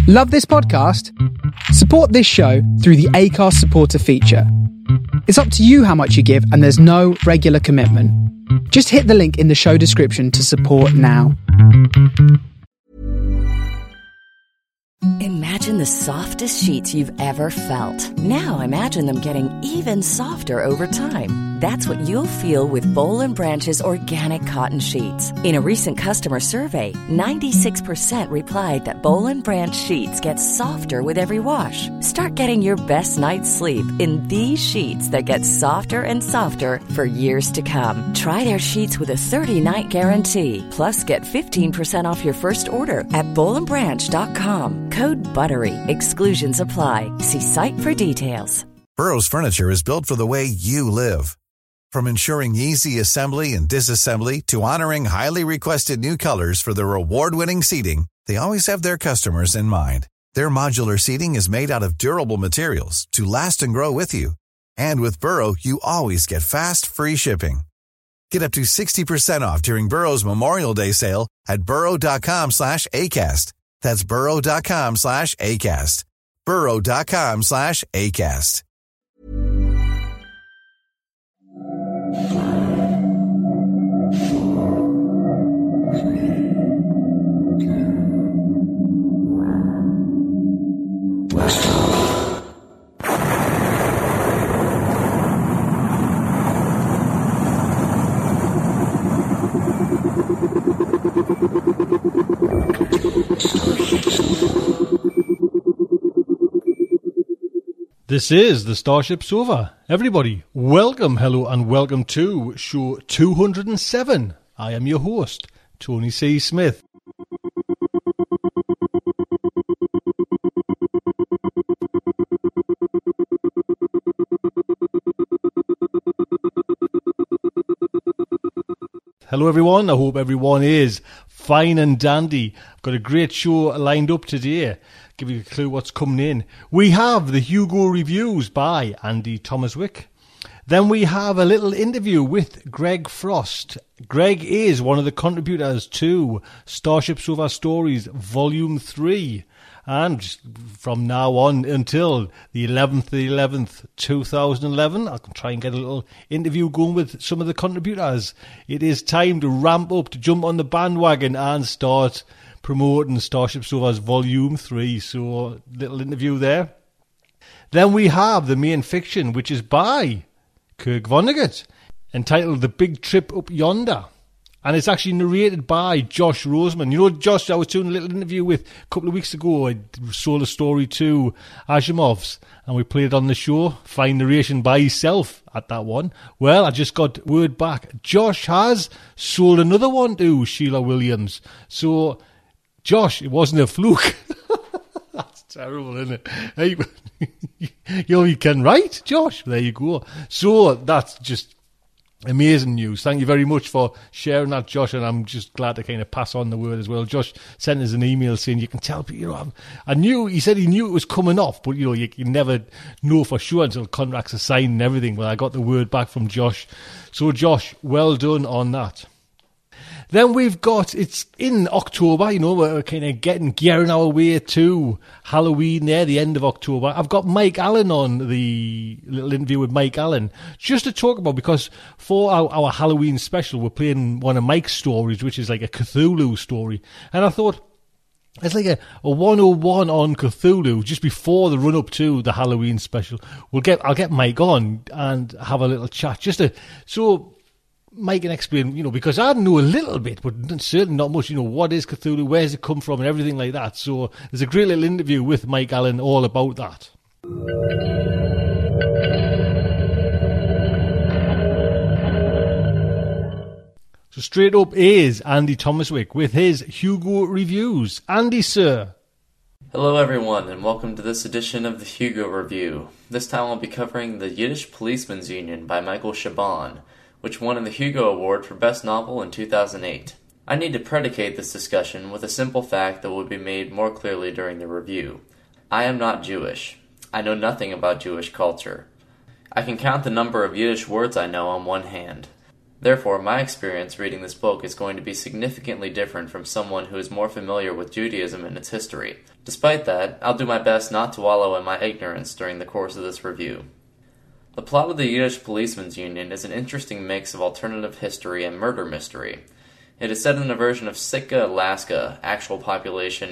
Love this podcast? Support this show through the Acast supporter feature. It's up to you how much you give, and there's no regular commitment. Just hit the link in the show description to support now. Imagine the softest sheets you've ever felt. Now imagine them getting even softer over time. That's what you'll feel with Boll & Branch's organic cotton sheets. In a recent customer survey, 96% replied that Boll & Branch sheets get softer with every wash. Start getting your best night's sleep in these sheets that get softer and softer for years to come. Try their sheets with a 30-night guarantee. Plus, get 15% off your first order at bollandbranch.com. Code BUTTERY. Exclusions apply. See site for details. Burrow's furniture is built for the way you live. From ensuring easy assembly and disassembly to honoring highly requested new colors for their award-winning seating, they always have their customers in mind. Their modular seating is made out of durable materials to last and grow with you. And with Burrow, you always get fast, free shipping. Get up to 60% off during Burrow's Memorial Day sale at burrow.com/ACAST. That's burrow.com/ACAST. burrow.com/ACAST. This is the Starship Sofa. Everybody, welcome, hello, and welcome to show 207. I am your host, Tony C. Smith. Hello everyone, I hope everyone is fine and dandy. I've got a great show lined up today. Give you a clue what's coming in. We have the Hugo Reviews by Andy Thomaswick. Then we have a little interview with Greg Frost. Greg is one of the contributors to Starship Sofa Stories Volume 3. And from now on until the 11th, 2011, I'll try and get a little interview going with some of the contributors. It is time to ramp up, to jump on the bandwagon and start promoting Starship Sofa's Volume 3. So, little interview there. Then we have the main fiction, which is by Kirk Vonnegut, entitled The Big Trip Up Yonder. And it's actually narrated by Josh Roseman. You know, Josh, I was doing a little interview with a couple of weeks ago. I sold a story to Asimov's, and we played it on the show. Fine narration by himself at that one. Well, I just got word back. Josh has sold another one to Sheila Williams. So, Josh, it wasn't a fluke. That's terrible, isn't it? Hey, you can write, Josh. There you go. So, that's just amazing news. Thank you very much for sharing that, Josh, and I'm just glad to kind of pass on the word as well. Josh sent us an email saying you can tell people, you know, he said he knew it was coming off, but, you know, you can never know for sure until contracts are signed and everything. Well, I got the word back from Josh. So, Josh, well done on that. Then we've got, it's in October, you know, we're kind of gearing our way to Halloween there, the end of October. I've got Mike Allen on, the little interview with Mike Allen, just to talk about, because for our Halloween special, we're playing one of Mike's stories, which is like a Cthulhu story. And I thought, it's like a 101 on Cthulhu, just before the run-up to the Halloween special. I'll get Mike on and have a little chat, so Mike can explain, you know, because I know a little bit, but certainly not much, you know, what is Cthulhu, where's it come from, and everything like that. So there's a great little interview with Mike Allen all about that. So straight up is Andy Thomaswick with his Hugo Reviews. Andy, sir. Hello everyone, and welcome to this edition of the Hugo Review. This time I'll be covering The Yiddish Policeman's Union by Michael Chabon, which won the Hugo Award for Best Novel in 2008. I need to predicate this discussion with a simple fact that will be made more clearly during the review. I am not Jewish. I know nothing about Jewish culture. I can count the number of Yiddish words I know on one hand. Therefore, my experience reading this book is going to be significantly different from someone who is more familiar with Judaism and its history. Despite that, I'll do my best not to wallow in my ignorance during the course of this review. The plot of the Yiddish Policemen's Union is an interesting mix of alternative history and murder mystery. It is set in a version of Sitka, Alaska, actual population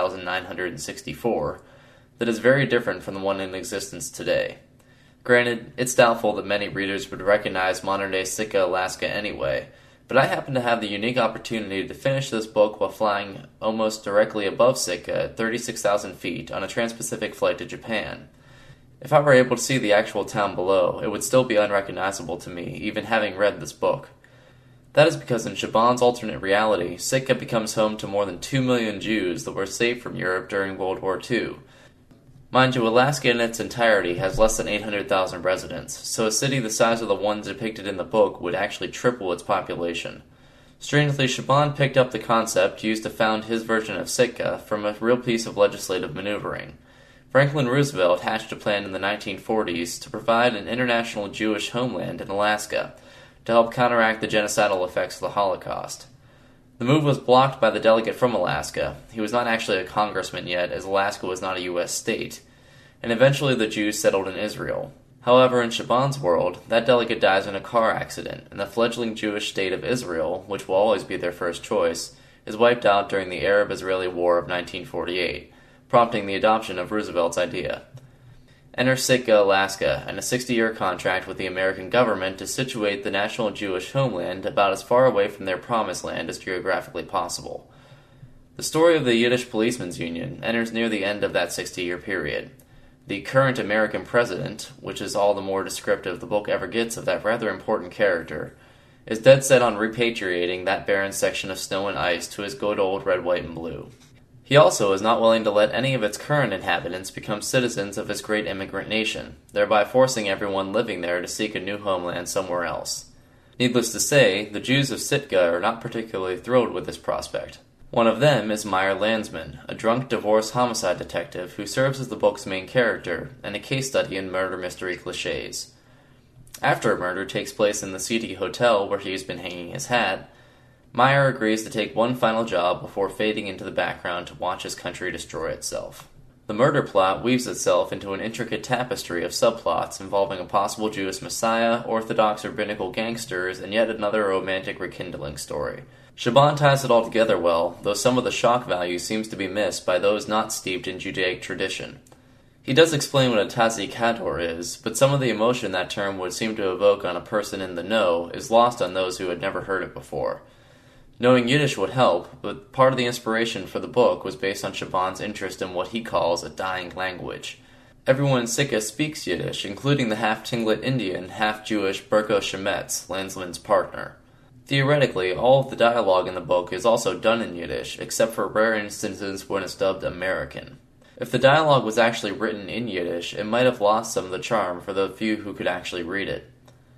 8,964, that is very different from the one in existence today. Granted, it's doubtful that many readers would recognize modern-day Sitka, Alaska anyway, but I happen to have the unique opportunity to finish this book while flying almost directly above Sitka at 36,000 feet on a trans-Pacific flight to Japan. If I were able to see the actual town below, it would still be unrecognizable to me, even having read this book. That is because in Shaban's alternate reality, Sitka becomes home to more than 2 million Jews that were saved from Europe during World War II. Mind you, Alaska in its entirety has less than 800,000 residents, so a city the size of the one depicted in the book would actually triple its population. Strangely, Shaban picked up the concept used to found his version of Sitka from a real piece of legislative maneuvering. Franklin Roosevelt hatched a plan in the 1940s to provide an international Jewish homeland in Alaska to help counteract the genocidal effects of the Holocaust. The move was blocked by the delegate from Alaska. He was not actually a congressman yet, as Alaska was not a U.S. state, and eventually the Jews settled in Israel. However, in Shaban's world, that delegate dies in a car accident, and the fledgling Jewish state of Israel, which will always be their first choice, is wiped out during the Arab-Israeli War of 1948, prompting the adoption of Roosevelt's idea. Enter Sitka, Alaska, and a 60-year contract with the American government to situate the national Jewish homeland about as far away from their promised land as geographically possible. The story of the Yiddish Policemen's Union enters near the end of that 60-year period. The current American president, which is all the more descriptive the book ever gets of that rather important character, is dead set on repatriating that barren section of snow and ice to his good old red, white, and blue. He also is not willing to let any of its current inhabitants become citizens of his great immigrant nation, thereby forcing everyone living there to seek a new homeland somewhere else. Needless to say, the Jews of Sitka are not particularly thrilled with this prospect. One of them is Meyer Landsman, a drunk divorce homicide detective who serves as the book's main character and a case study in murder mystery cliches. After a murder takes place in the seedy hotel where he has been hanging his hat, Meyer agrees to take one final job before fading into the background to watch his country destroy itself. The murder plot weaves itself into an intricate tapestry of subplots involving a possible Jewish messiah, orthodox rabbinical gangsters, and yet another romantic rekindling story. Shaban ties it all together well, though some of the shock value seems to be missed by those not steeped in Judaic tradition. He does explain what a Tazi Kador is, but some of the emotion that term would seem to evoke on a person in the know is lost on those who had never heard it before. Knowing Yiddish would help, but part of the inspiration for the book was based on Shaban's interest in what he calls a dying language. Everyone in Sitka speaks Yiddish, including the half-Tinglet Indian, half-Jewish Berko Shemetz, Landsman's partner. Theoretically, all of the dialogue in the book is also done in Yiddish, except for rare instances when it's dubbed American. If the dialogue was actually written in Yiddish, it might have lost some of the charm for the few who could actually read it.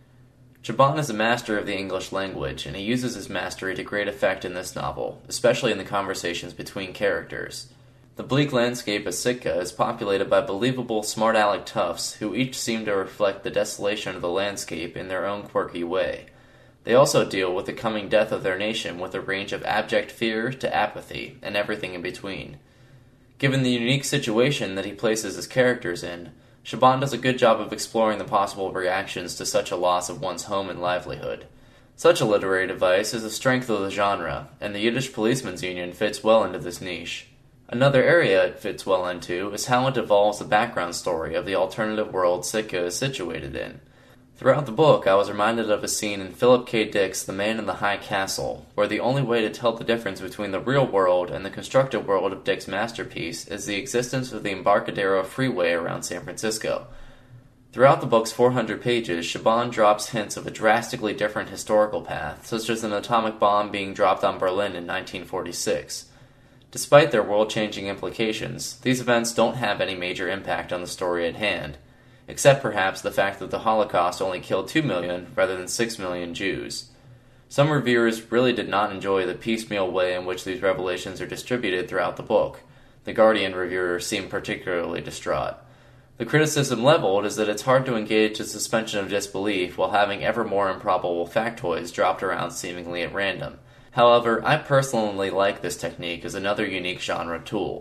Shaban is a master of the English language, and he uses his mastery to great effect in this novel, especially in the conversations between characters. The bleak landscape of Sitka is populated by believable smart-aleck toughs who each seem to reflect the desolation of the landscape in their own quirky way. They also deal with the coming death of their nation with a range of abject fear to apathy, and everything in between. Given the unique situation that he places his characters in, Shaban does a good job of exploring the possible reactions to such a loss of one's home and livelihood. Such a literary device is a strength of the genre, and the Yiddish Policemen's Union fits well into this niche. Another area it fits well into is how it evolves the background story of the alternative world Sitka is situated in. Throughout the book, I was reminded of a scene in Philip K. Dick's The Man in the High Castle, where the only way to tell the difference between the real world and the constructed world of Dick's masterpiece is the existence of the Embarcadero Freeway around San Francisco. Throughout the book's 400 pages, Shaban drops hints of a drastically different historical path, such as an atomic bomb being dropped on Berlin in 1946. Despite their world-changing implications, these events don't have any major impact on the story at hand, except perhaps the fact that the Holocaust only killed 2 million rather than 6 million Jews. Some reviewers really did not enjoy the piecemeal way in which these revelations are distributed throughout the book. The Guardian reviewer seemed particularly distraught. The criticism leveled is that it's hard to engage a suspension of disbelief while having ever more improbable factoids dropped around seemingly at random. However, I personally like this technique as another unique genre tool.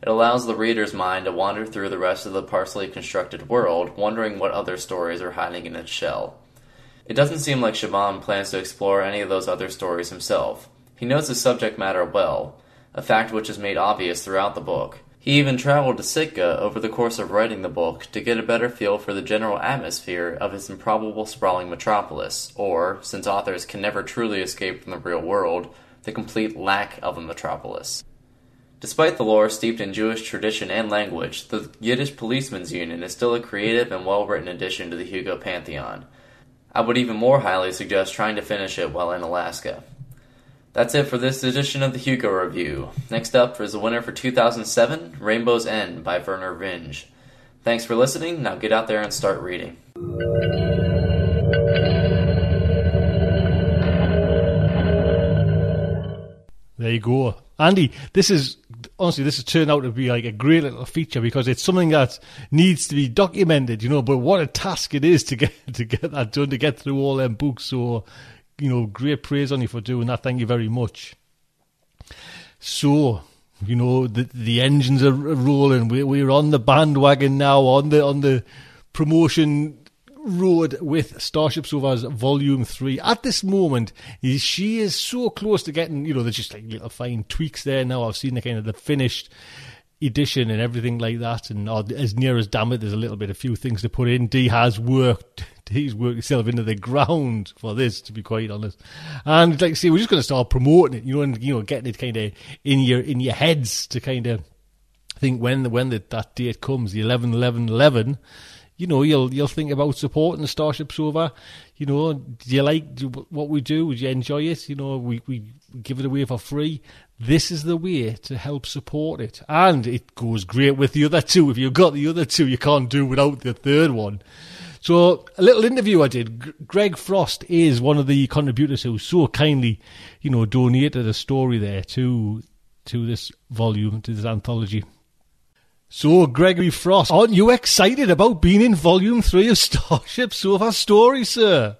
It allows the reader's mind to wander through the rest of the partially constructed world, wondering what other stories are hiding in its shell. It doesn't seem like Chabon plans to explore any of those other stories himself. He knows the subject matter well, a fact which is made obvious throughout the book. He even traveled to Sitka over the course of writing the book to get a better feel for the general atmosphere of his improbable sprawling metropolis, or, since authors can never truly escape from the real world, the complete lack of a metropolis. Despite the lore steeped in Jewish tradition and language, the Yiddish Policemen's Union is still a creative and well-written addition to the Hugo pantheon. I would even more highly suggest trying to finish it while in Alaska. That's it for this edition of the Hugo Review. Next up is the winner for 2007, Rainbow's End by Werner Vinge. Thanks for listening. Now get out there and start reading. There you go. Andy, this has turned out to be like a great little feature because it's something that needs to be documented, but what a task it is to get that done, to get through all them books. So, great praise on you for doing that. Thank you very much. So, the engines are rolling. We're on the bandwagon now, on the promotion road with Starship Sofa's Volume 3. At this moment, she is so close to getting, there's just like little fine tweaks there now. I've seen the finished edition and everything like that, and as near as damn it, there's a few things to put in. He's worked himself into the ground for this, to be quite honest. And like I say, we're just going to start promoting it, and getting it kind of in your heads to kind of think when that date comes, the 11/11/11. You'll think about supporting Starship Sofa. Do you like what we do? Would you enjoy it? We give it away for free. This is the way to help support it. And it goes great with the other two. If you've got the other two, you can't do without the third one. So a little interview I did. Greg Frost is one of the contributors who so kindly, donated a story there to this volume, to this anthology. So, Gregory Frost, aren't you excited about being in Volume 3 of Starship Sofa Story, sir?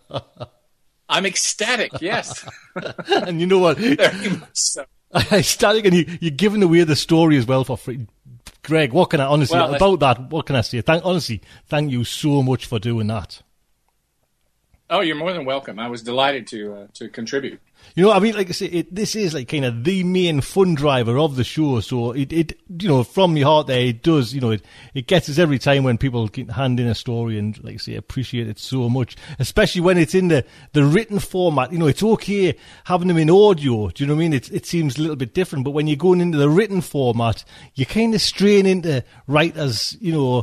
I'm ecstatic, yes. And you know what? Very much so. Ecstatic, and you're giving away the story as well for free. Greg, what can I honestly, about that, what can I say? Thank you so much for doing that. Oh, you're more than welcome. I was delighted to contribute. Like I say, this is like kind of the main fun driver of the show. So it from your heart there, it does, it gets us every time when people hand in a story and, like I say, appreciate it so much, especially when it's in the written format. It's okay having them in audio. Do you know what I mean? It seems a little bit different, but when you're going into the written format, you kind of strain into writers,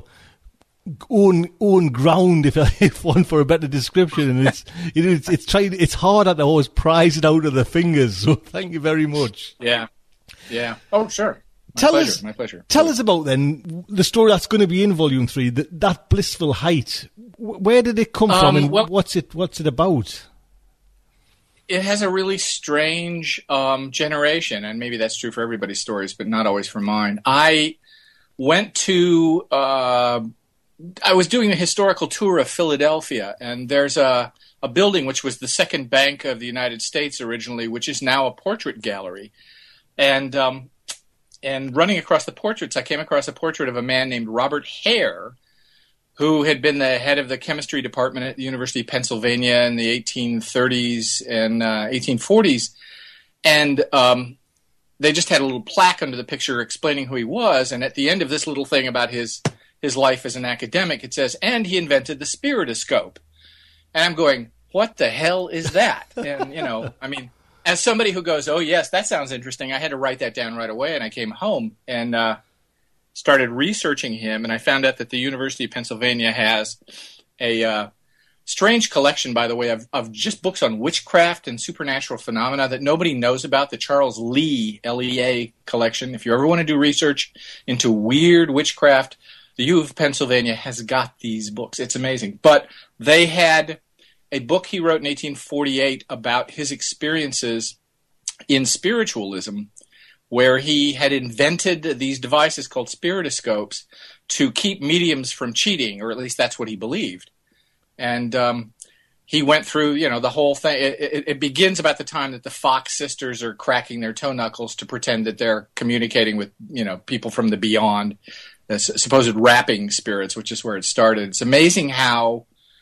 own ground, if one for a better description, and it's harder to always prise it out of the fingers. So thank you very much. Yeah. Oh, sure. My pleasure. Tell us about then the story that's going to be in Volume 3. That Blissful Height. Where did it come from, and what's it about? It has a really strange generation, and maybe that's true for everybody's stories, but not always for mine. I went to. I was doing a historical tour of Philadelphia, and there's a building which was the second bank of the United States originally, which is now a portrait gallery. And running across the portraits, I came across a portrait of a man named Robert Hare, who had been the head of the chemistry department at the University of Pennsylvania in the 1830s and 1840s. And they just had a little plaque under the picture explaining who he was. And at the end of this little thing about his life as an academic, it says, and he invented the spiritoscope. And I'm going, what the hell is that? And, as somebody who goes, oh, yes, that sounds interesting, I had to write that down right away. And I came home and started researching him. And I found out that the University of Pennsylvania has a strange collection, by the way, of just books on witchcraft and supernatural phenomena that nobody knows about, the Charles Lee, L-E-A collection. If you ever want to do research into weird witchcraft, the U of Pennsylvania has got these books. It's amazing. But they had a book he wrote in 1848 about his experiences in spiritualism, where he had invented these devices called spiritoscopes to keep mediums from cheating, or at least that's what he believed. And he went through, the whole thing. It begins about the time that the Fox sisters are cracking their toe knuckles to pretend that they're communicating with, people from the beyond, the supposed rapping spirits, which is where it started. It's amazing how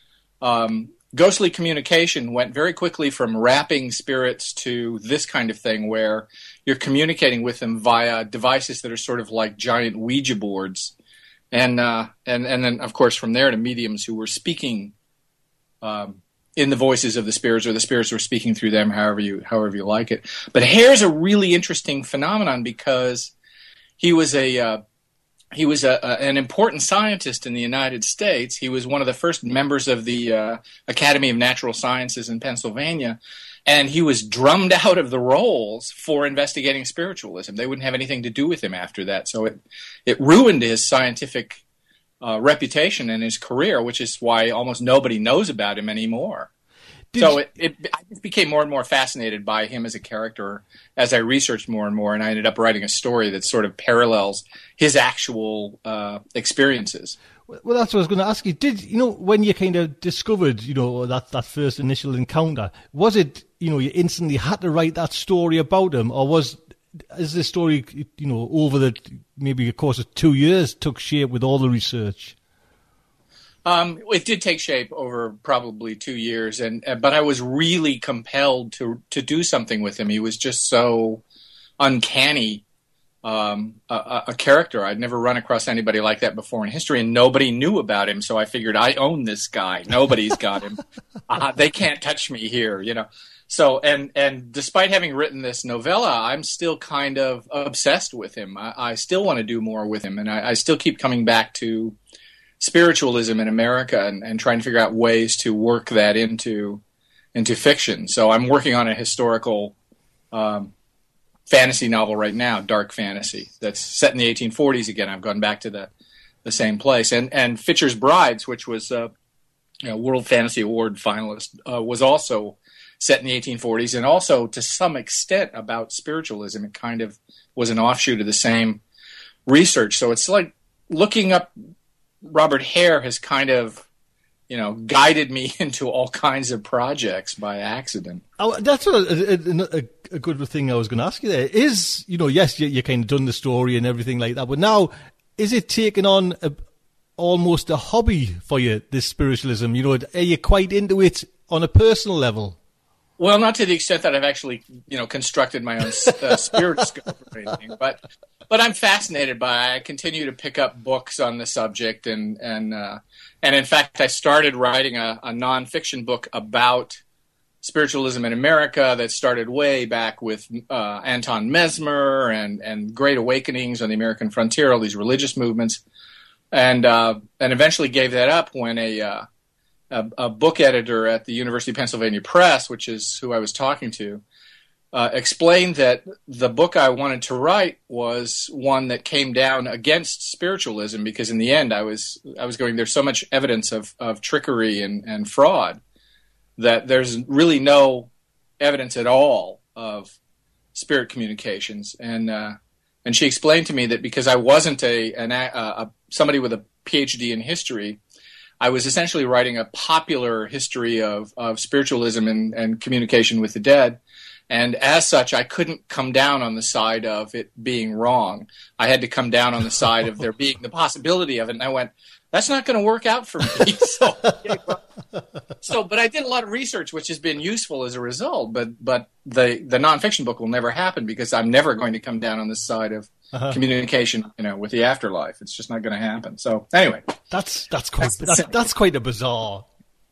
ghostly communication went very quickly from rapping spirits to this kind of thing where you're communicating with them via devices that are sort of like giant Ouija boards. And then, of course, from there to mediums who were speaking in the voices of the spirits, or the spirits were speaking through them, however you like it. But Hare's a really interesting phenomenon because he was an important scientist in the United States. He was one of the first members of the Academy of Natural Sciences in Pennsylvania, and he was drummed out of the rolls for investigating spiritualism. They wouldn't have anything to do with him after that. So it ruined his scientific reputation and his career, which is why almost nobody knows about him anymore. I just became more and more fascinated by him as a character as I researched more and more, and I ended up writing a story that sort of parallels his actual experiences. Well, that's what I was going to ask you. Did when you kind of discovered that first initial encounter, was it you instantly had to write that story about him, or is this story over the maybe a course of 2 years took shape with all the research? It did take shape over probably 2 years, but I was really compelled to do something with him. He was just so uncanny, a character. I'd never run across anybody like that before in history, and nobody knew about him. So I figured, I own this guy. Nobody's got him. They can't touch me here, So, and despite having written this novella, I'm still kind of obsessed with him. I still want to do more with him, and I still keep coming back to spiritualism in America and trying to figure out ways to work that into fiction. So I'm working on a historical fantasy novel right now, dark fantasy, that's set in the 1840s again. I've gone back to the same place. And Fitcher's Brides, which was a World Fantasy Award finalist, was also set in the 1840s, and also to some extent about spiritualism. It kind of was an offshoot of the same research. So it's like looking up Robert Hare has kind of, guided me into all kinds of projects by accident. Oh, that's a good thing I was going to ask you there. Is, yes, you kind of done the story and everything like that, but now is it taken on almost a hobby for you, this spiritualism? Are you quite into it on a personal level? Well, not to the extent that I've actually, constructed my own spirit scope or anything, but I'm fascinated by it. I continue to pick up books on the subject, and in fact, I started writing a nonfiction book about spiritualism in America that started way back with Anton Mesmer and Great Awakenings on the American frontier, all these religious movements, and eventually gave that up when a book editor at the University of Pennsylvania Press, which is who I was talking to, explained that the book I wanted to write was one that came down against spiritualism, because in the end I was going, there's so much evidence of trickery and fraud that there's really no evidence at all of spirit communications. And she explained to me that because I wasn't somebody with a PhD in history, I was essentially writing a popular history of spiritualism and communication with the dead. And as such, I couldn't come down on the side of it being wrong. I had to come down on the side of there being the possibility of it. And I went, that's not going to work out for me. But I did a lot of research, which has been useful as a result. But the nonfiction book will never happen because I'm never going to come down on the side of communication, with the afterlife. It's just not going to happen. So anyway, that's quite a bizarre,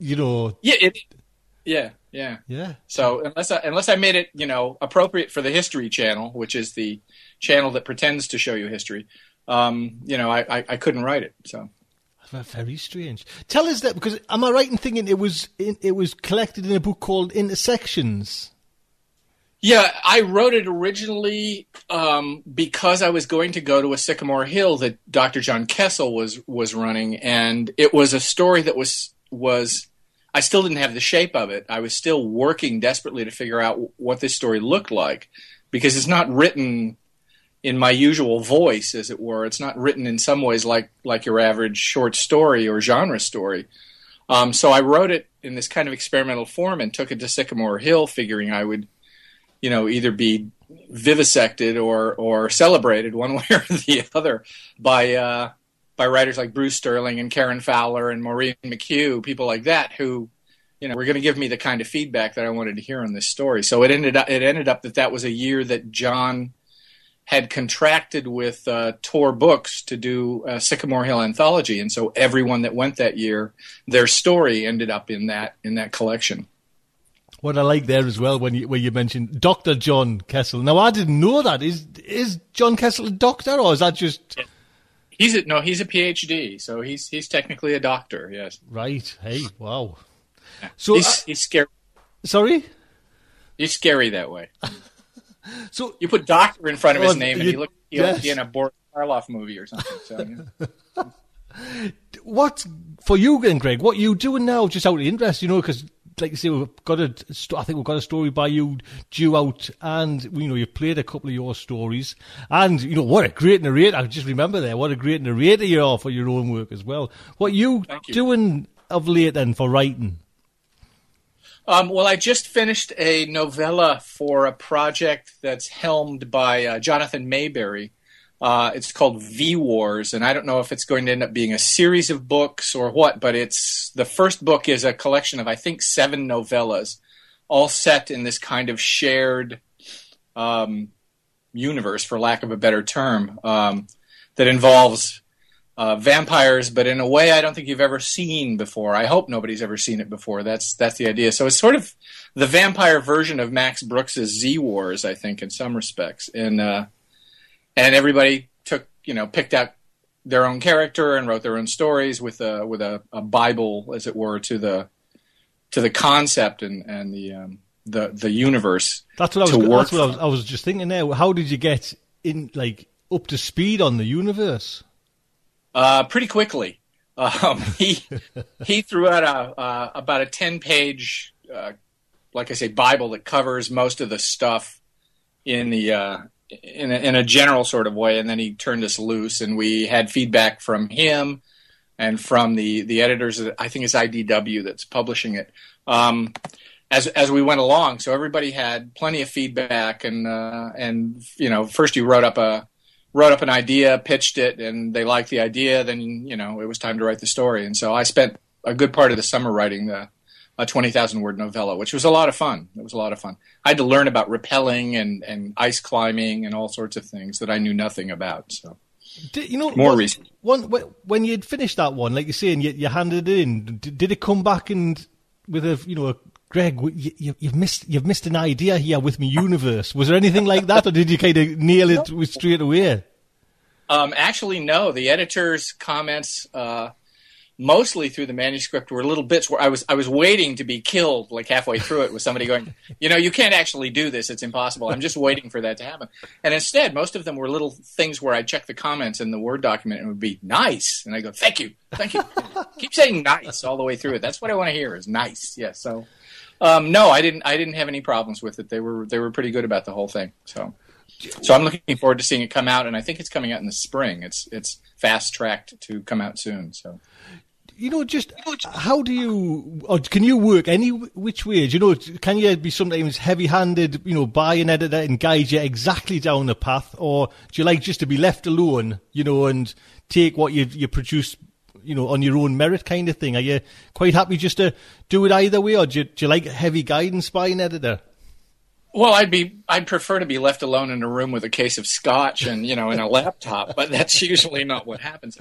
Yeah. Yeah. So unless I made it, appropriate for the History Channel, which is the channel that pretends to show you history, I couldn't write it. So very strange. Tell us that, because am I right in thinking it was collected in a book called Intersections? Yeah, I wrote it originally because I was going to go to a Sycamore Hill that Dr. John Kessel was running, and it was a story that was I still didn't have the shape of it. I was still working desperately to figure out what this story looked like, because it's not written in my usual voice, as it were. It's not written in some ways like your average short story or genre story. So I wrote it in this kind of experimental form and took it to Sycamore Hill, figuring I would, either be vivisected or celebrated one way or the other by writers like Bruce Sterling and Karen Fowler and Maureen McHugh, people like that who, were going to give me the kind of feedback that I wanted to hear on this story. So it ended up that was a year that John had contracted with Tor Books to do a Sycamore Hill anthology, and so everyone that went that year, their story ended up in that collection. What I like there as well when you mentioned Dr. John Kessel. Now I didn't know that. Is John Kessel a doctor, or is that just? He's a PhD, so he's technically a doctor. Yes. Right. Hey. Wow. So he's scary. Sorry. He's scary that way. So you put doctor in front of his name, and he looks yes. in a Boris Karloff movie or something. So, What for you then, Greg? What are you doing now? Just out of interest, because like you say, I think we've got a story by you due out, and you've played a couple of your stories, and what a great narrator! I just remember there, what a great narrator you are for your own work as well. What are you doing of late then for writing? Well, I just finished a novella for a project that's helmed by Jonathan Mayberry. It's called V-Wars, and I don't know if it's going to end up being a series of books or what, but the first book is a collection of, I think, 7 novellas, all set in this kind of shared universe, for lack of a better term, that involves vampires, but in a way I don't think you've ever seen before. I hope nobody's ever seen it before. That's the idea. So it's sort of the vampire version of Max Brooks's Z-Wars, I think, in some respects. And everybody picked out their own character and wrote their own stories with a Bible, as it were, to the concept and the universe. That's what I was just thinking there. How did you get in up to speed on the universe? Pretty quickly. He threw out about a 10-page, like I say, Bible that covers most of the stuff in a general sort of way, and then he turned us loose, and we had feedback from him and from the editors. I think it's IDW that's publishing it. As we went along, so everybody had plenty of feedback, and first you wrote up an idea, pitched it, and they liked the idea. Then it was time to write the story, and so I spent a good part of the summer writing a 20,000-word novella, which was a lot of fun. It was a lot of fun. I had to learn about rappelling and ice climbing and all sorts of things that I knew nothing about. So, more research. When you'd finished that one, like you say, and you handed it in, did it come back and with a Greg, you've missed an idea here with my universe. Was there anything like that, or did you kind of nail it straight away? Actually, no. The editor's comments, mostly through the manuscript, were little bits where I was waiting to be killed, like halfway through it, with somebody going, you can't actually do this. It's impossible. I'm just waiting for that to happen. And instead, most of them were little things where I'd check the comments in the Word document and it would be nice. And I go, thank you. Keep saying nice all the way through it. That's what I want to hear is nice. Yeah. So. No, I didn't have any problems with it. They were pretty good about the whole thing. So I'm looking forward to seeing it come out, and I think it's coming out in the spring. It's fast tracked to come out soon. So, just how do you, or can you work any which ways? Can you be sometimes heavy-handed, by an editor and guide you exactly down the path, or do you like just to be left alone, and take what you produce? On your own merit kind of thing? Are you quite happy just to do it either way, or do you like heavy guidance by an editor? Well, I'd prefer to be left alone in a room with a case of scotch and, in a laptop, but that's usually not what happens.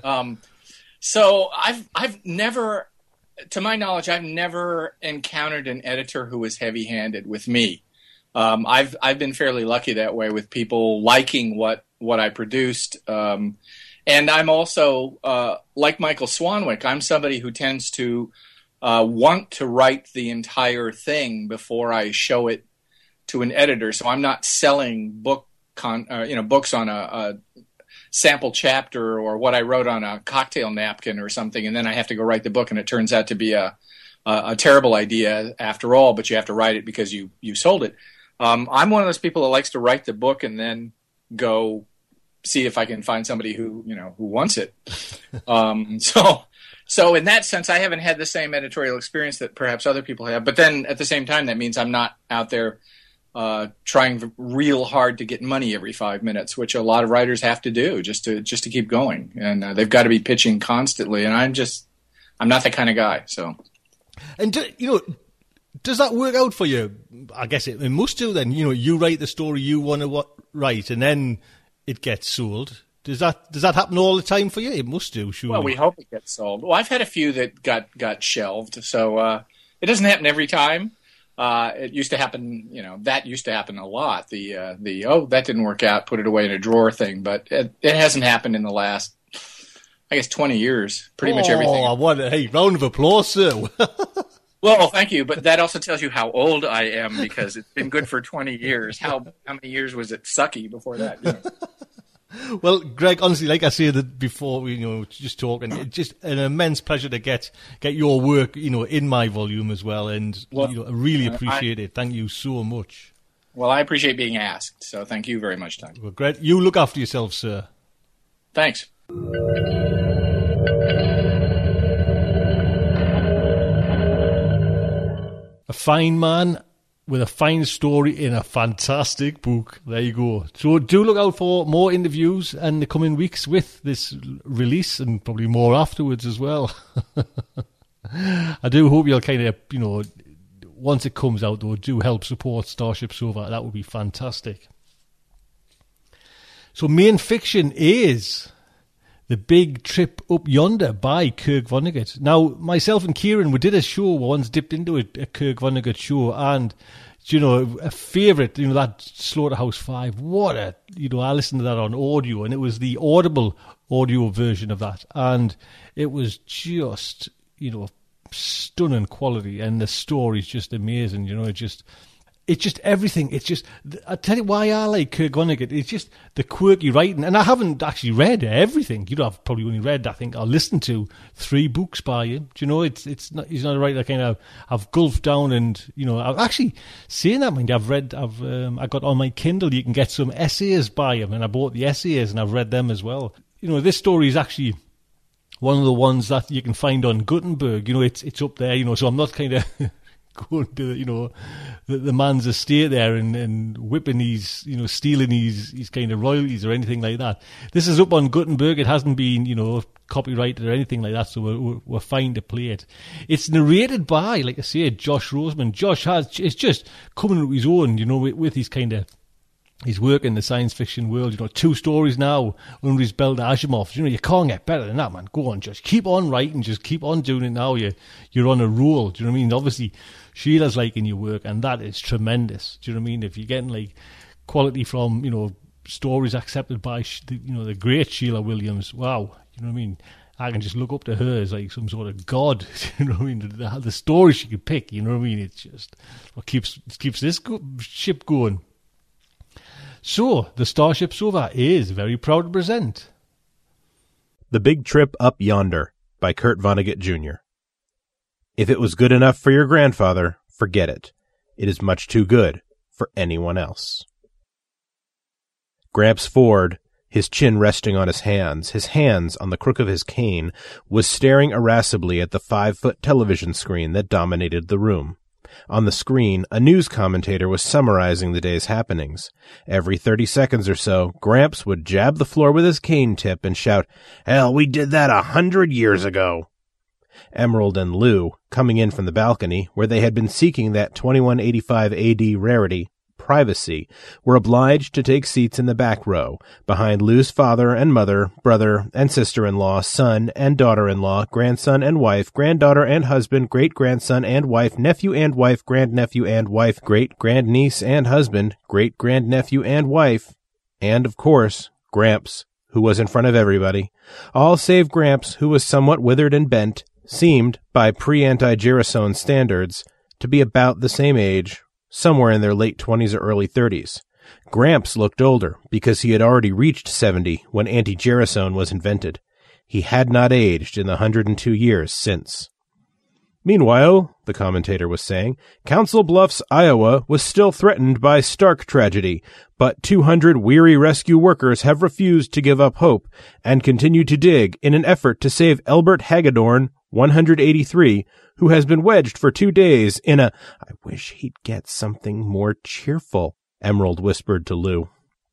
So I've never, to my knowledge, I've never encountered an editor who was heavy-handed with me. I've been fairly lucky that way with people liking what I produced. And I'm also, like Michael Swanwick, I'm somebody who tends to want to write the entire thing before I show it to an editor. So I'm not selling books on a sample chapter or what I wrote on a cocktail napkin or something, and then I have to go write the book, and it turns out to be a terrible idea after all, but you have to write it because you sold it. I'm one of those people that likes to write the book and then go see if I can find somebody who wants it. So So in that sense, I haven't had the same editorial experience that perhaps other people have. But then at the same time, that means I'm not out there trying real hard to get money every 5 minutes, which a lot of writers have to do just to keep going. And they've got to be pitching constantly. And I'm not that kind of guy. So, and does that work out for you? I guess it must do. Then you write the story you want to write, and then it gets sold. Does that happen all the time for you? It must do, surely. Well, we hope it gets sold. Well, I've had a few that got shelved, so it doesn't happen every time. It used to happen, that used to happen a lot. The that didn't work out, put it away in a drawer thing, but it hasn't happened in the last, I guess, 20 years. Pretty much everything. Hey, round of applause, sir. Well, thank you, but that also tells you how old I am because it's been good for 20 years. How many years was it sucky before that? Well, Greg, honestly, like I said before, we just talking, it's just an immense pleasure to get your work, in my volume as well, and I really appreciate it. Thank you so much. Well, I appreciate being asked, so thank you very much, Doug. Well, Greg, you look after yourself, sir. Thanks. A fine man with a fine story in a fantastic book. There you go. So do look out for more interviews in the coming weeks with this release, and probably more afterwards as well. I do hope you'll kind of, once it comes out, though, do help support Starship Sofa. That would be fantastic. So main fiction is The Big Trip Up Yonder by Kurt Vonnegut. Now, myself and Kieran, we did a show once, dipped into a Kurt Vonnegut show, and, a favourite, that Slaughterhouse-5, what a, I listened to that on audio, and it was the Audible audio version of that, and it was just, stunning quality, and the story's just amazing, it's just everything. It's just, I'll tell you why I like Kurt Vonnegut. It's just the quirky writing. And I haven't actually read everything. I've probably only read, I think, or listened to 3 books by him. It's not, he's not a writer kind of, I've gulped down and, I've actually, saying that, I got on my Kindle, you can get some essays by him, and I bought the essays and I've read them as well. This story is actually one of the ones that you can find on Gutenberg. It's up there, so I'm not kind of going to, the man's estate there and whipping his, stealing his kind of royalties or anything like that. This is up on Gutenberg. It hasn't been, copyrighted or anything like that, so we're fine to play it. It's narrated by, like I say, Josh Roseman. Josh it's just coming to his own, with his kind of, his work in the science fiction world, 2 stories now under his belt, Asimov. You can't get better than that, man. Go on, Josh. Keep on writing. Just keep on doing it now. You're on a roll. Do you know what I mean? Obviously, Sheila's liking your work, and that is tremendous. Do you know what I mean? If you're getting, quality from, stories accepted by, the great Sheila Williams, wow. You know what I mean? I can just look up to her as, some sort of god. You know what I mean? The stories she could pick, you know what I mean? It's just what keeps this ship going. So, the Starship Sofa is very proud to present The Big Trip Up Yonder by Kurt Vonnegut Jr. If it was good enough for your grandfather, forget it. It is much too good for anyone else. Gramps Ford, his chin resting on his hands on the crook of his cane, was staring irascibly at the 5-foot television screen that dominated the room. On the screen, a news commentator was summarizing the day's happenings. Every 30 seconds or so, Gramps would jab the floor with his cane tip and shout, "Hell, we did that 100 years ago." Emerald and Lou, coming in from the balcony, where they had been seeking that 2185 AD rarity, privacy, were obliged to take seats in the back row, behind Lou's father and mother, brother and sister-in-law, son and daughter-in-law, grandson and wife, granddaughter and husband, great-grandson and wife, nephew and wife, grandnephew and wife, great-grandniece and husband, great-grandnephew and wife, and, of course, Gramps, who was in front of everybody. All save Gramps, who was somewhat withered and bent, seemed, by pre-anti-Gerasone standards, to be about the same age, somewhere in their late 20s or early 30s. Gramps looked older because he had already reached 70 when anti-Gerasone was invented. He had not aged in the 102 years since. Meanwhile, the commentator was saying, Council Bluffs, Iowa was still threatened by stark tragedy, but 200 weary rescue workers have refused to give up hope and continue to dig in an effort to save Elbert Hagedorn, 183, who has been wedged for 2 days in a... I wish he'd get something more cheerful, Emerald whispered to Lou.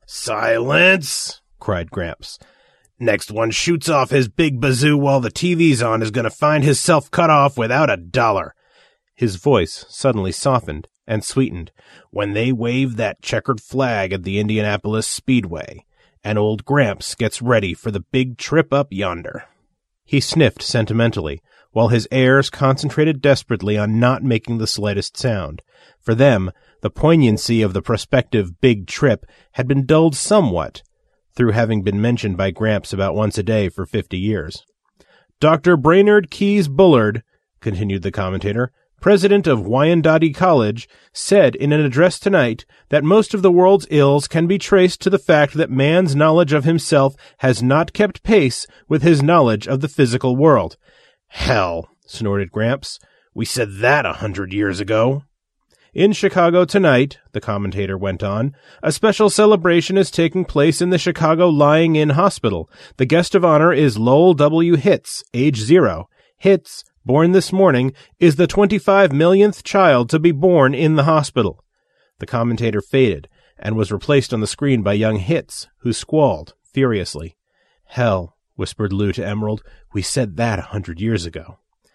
Silence, cried Gramps. Next one shoots off his big bazoo while the TV's on is going to find himself cut off without $1. His voice suddenly softened and sweetened when they wave that checkered flag at the Indianapolis Speedway, and old Gramps gets ready for the big trip up yonder. He sniffed sentimentally, while his heirs concentrated desperately on not making the slightest sound. For them, the poignancy of the prospective big trip had been dulled somewhat, through having been mentioned by Gramps about once a day for 50 years. Dr. Brainerd Keyes Bullard, continued the commentator, president of Wyandotte College, said in an address tonight that most of the world's ills can be traced to the fact that man's knowledge of himself has not kept pace with his knowledge of the physical world. Hell, snorted Gramps. We said that 100 years ago. In Chicago tonight, the commentator went on, a special celebration is taking place in the Chicago Lying-In Hospital. The guest of honor is Lowell W. Hitz, age 0. Hitz, born this morning, is the 25 millionth child to be born in the hospital. The commentator faded and was replaced on the screen by young Hitz, who squalled furiously. Hell, whispered Lou to Emerald, we said that 100 years ago.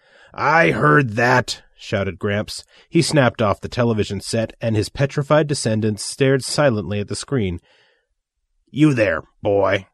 I heard that, shouted Gramps. He snapped off the television set, and his petrified descendants stared silently at the screen. You there, boy.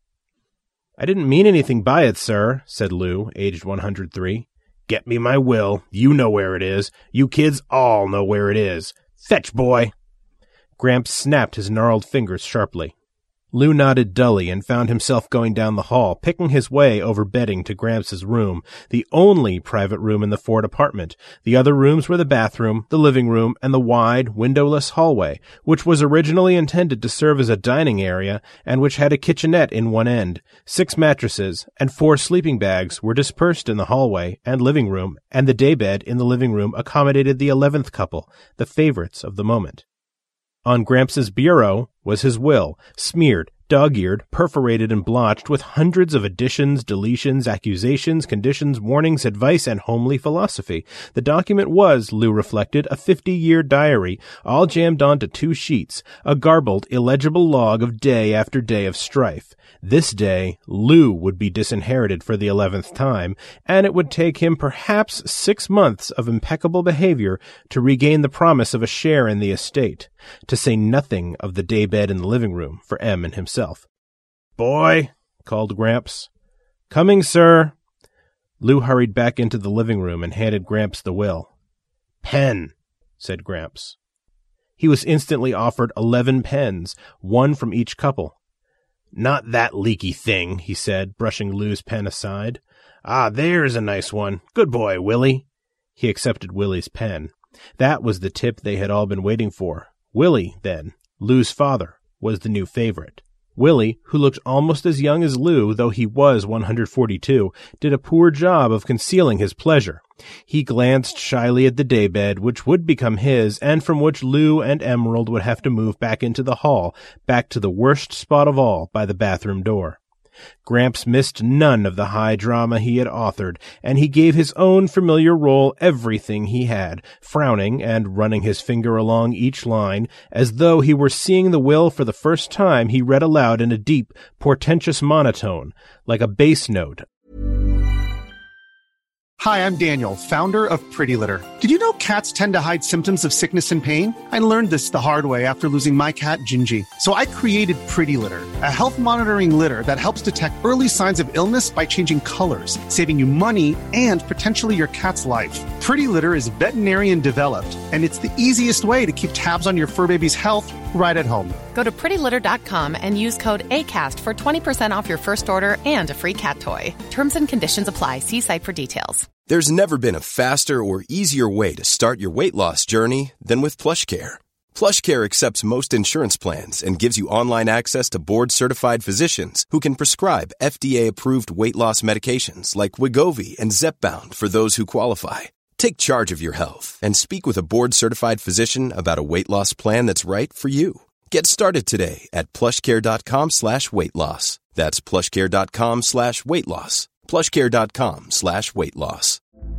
I didn't mean anything by it, sir, said Lou, aged 103. Get me my will. You know where it is. You kids all know where it is. Fetch, boy. Gramps snapped his gnarled fingers sharply. Lou nodded dully and found himself going down the hall, picking his way over bedding to Gramps' room, the only private room in the Ford apartment. The other rooms were the bathroom, the living room, and the wide, windowless hallway, which was originally intended to serve as a dining area and which had a kitchenette in one end. 6 mattresses and 4 sleeping bags were dispersed in the hallway and living room, and the daybed in the living room accommodated the 11th couple, the favorites of the moment. On Gramps' bureau was his will, smeared, dog-eared, perforated, and blotched with hundreds of additions, deletions, accusations, conditions, warnings, advice, and homely philosophy. The document was, Lou reflected, a 50-year diary, all jammed onto 2 sheets, a garbled, illegible log of day after day of strife. This day, Lou would be disinherited for the 11th time, and it would take him perhaps 6 months of impeccable behavior to regain the promise of a share in the estate, to say nothing of the daybed in the living room for Em and himself. Boy, called Gramps. Coming, sir. Lou hurried back into the living room and handed Gramps the will. Pen, said Gramps. He was instantly offered 11 pens, 1 from each couple. Not that leaky thing, he said, brushing Lou's pen aside. Ah, there's a nice one. Good boy, Willie. He accepted Willie's pen. That was the tip they had all been waiting for. Willie, then, Lou's father, was the new favorite. Willie, who looked almost as young as Lou, though he was 142, did a poor job of concealing his pleasure. He glanced shyly at the daybed, which would become his, and from which Lou and Emerald would have to move back into the hall, back to the worst spot of all, by the bathroom door. Gramps missed none of the high drama he had authored, and he gave his own familiar role everything he had, frowning and running his finger along each line, as though he were seeing the will for the first time. He read aloud in a deep, portentous monotone, like a bass note. Hi, I'm Daniel, founder of Pretty Litter. Did you know cats tend to hide symptoms of sickness and pain? I learned this the hard way after losing my cat, Gingy. So I created Pretty Litter, a health monitoring litter that helps detect early signs of illness by changing colors, saving you money and potentially your cat's life. Pretty Litter is veterinarian developed, and it's the easiest way to keep tabs on your fur baby's health right at home. Go to prettylitter.com and use code ACAST for 20% off your first order and a free cat toy. Terms and conditions apply. See site for details. There's never been a faster or easier way to start your weight loss journey than with PlushCare. PlushCare accepts most insurance plans and gives you online access to board-certified physicians who can prescribe FDA-approved weight loss medications like Wegovy and Zepbound for those who qualify. Take charge of your health and speak with a board-certified physician about a weight loss plan that's right for you. Get started today at plushcare.com/weight loss. That's plushcare.com/weight loss. plushcare.com/weight loss.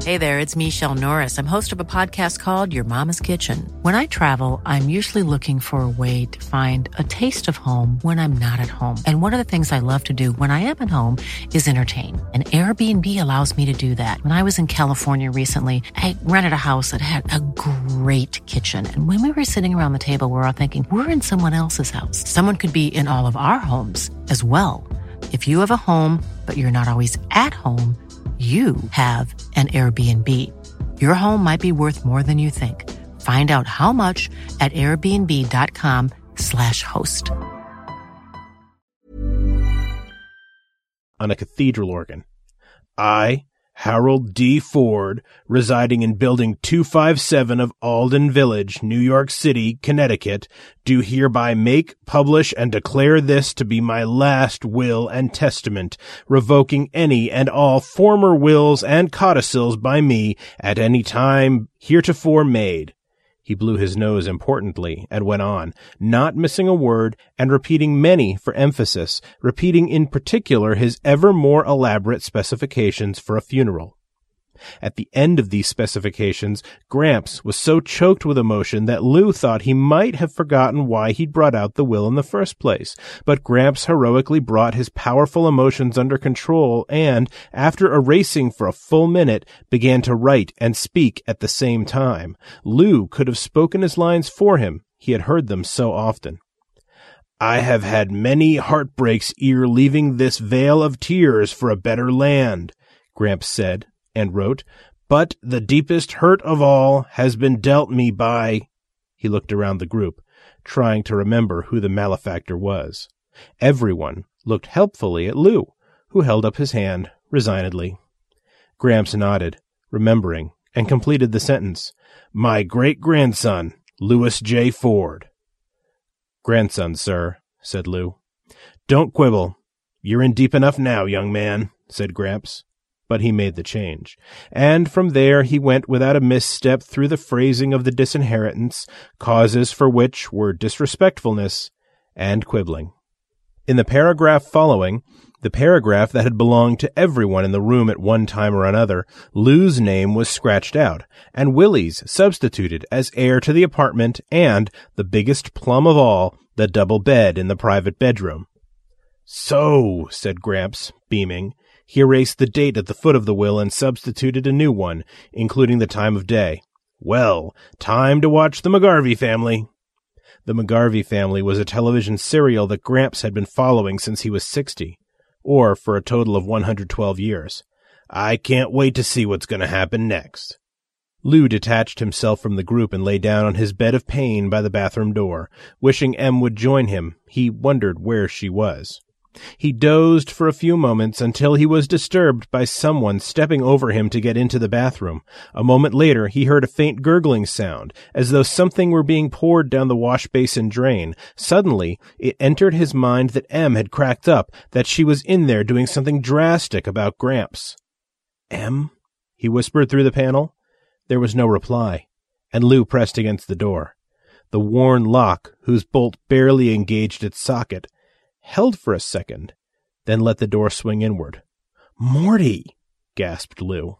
Hey there, it's Michelle Norris. I'm host of a podcast called Your Mama's Kitchen. When I travel, I'm usually looking for a way to find a taste of home when I'm not at home. And one of the things I love to do when I am at home is entertain. And Airbnb allows me to do that. When I was in California recently, I rented a house that had a great kitchen. And when we were sitting around the table, we were all thinking, we're in someone else's house. Someone could be in all of our homes as well. If you have a home, but you're not always at home, you have an Airbnb. Your home might be worth more than you think. Find out how much at airbnb.com/host. On a cathedral organ. I, Harold D. Ford, residing in Building 257 of Alden Village, New York City, Connecticut, do hereby make, publish, and declare this to be my last will and testament, revoking any and all former wills and codicils by me at any time heretofore made. He blew his nose importantly and went on, not missing a word and repeating many for emphasis, repeating in particular his ever more elaborate specifications for a funeral. At the end of these specifications, Gramps was so choked with emotion that Lou thought he might have forgotten why he'd brought out the will in the first place. But Gramps heroically brought his powerful emotions under control and, after erasing for a full minute, began to write and speak at the same time. Lou could have spoken his lines for him. He had heard them so often. I have had many heartbreaks ere leaving this vale of tears for a better land, Gramps said, and wrote, but the deepest hurt of all has been dealt me by... He looked around the group, trying to remember who the malefactor was. Everyone looked helpfully at Lou, who held up his hand resignedly. Gramps nodded, remembering, and completed the sentence. My great-grandson, Louis J. Ford. Grandson, sir, said Lou. Don't quibble. You're in deep enough now, young man, said Gramps. But he made the change, and from there he went without a misstep through the phrasing of the disinheritance, causes for which were disrespectfulness and quibbling. In the paragraph following, the paragraph that had belonged to everyone in the room at one time or another, Lou's name was scratched out, and Willie's substituted as heir to the apartment and, the biggest plum of all, the double bed in the private bedroom. So, said Gramps, beaming. He erased the date at the foot of the will and substituted a new one, including the time of day. Well, time to watch the McGarvey Family. The McGarvey Family was a television serial that Gramps had been following since he was 60, or for a total of 112 years. I can't wait to see what's going to happen next. Lou detached himself from the group and lay down on his bed of pain by the bathroom door. Wishing Em would join him, he wondered where she was. He dozed for a few moments until he was disturbed by someone stepping over him to get into the bathroom. A moment later, he heard a faint gurgling sound, as though something were being poured down the wash basin drain. Suddenly, it entered his mind that Em had cracked up, that she was in there doing something drastic about Gramps. Em? He whispered through the panel. There was no reply, and Lou pressed against the door. The worn lock, whose bolt barely engaged its socket, held for a second, then let the door swing inward. Morty! Gasped Lou.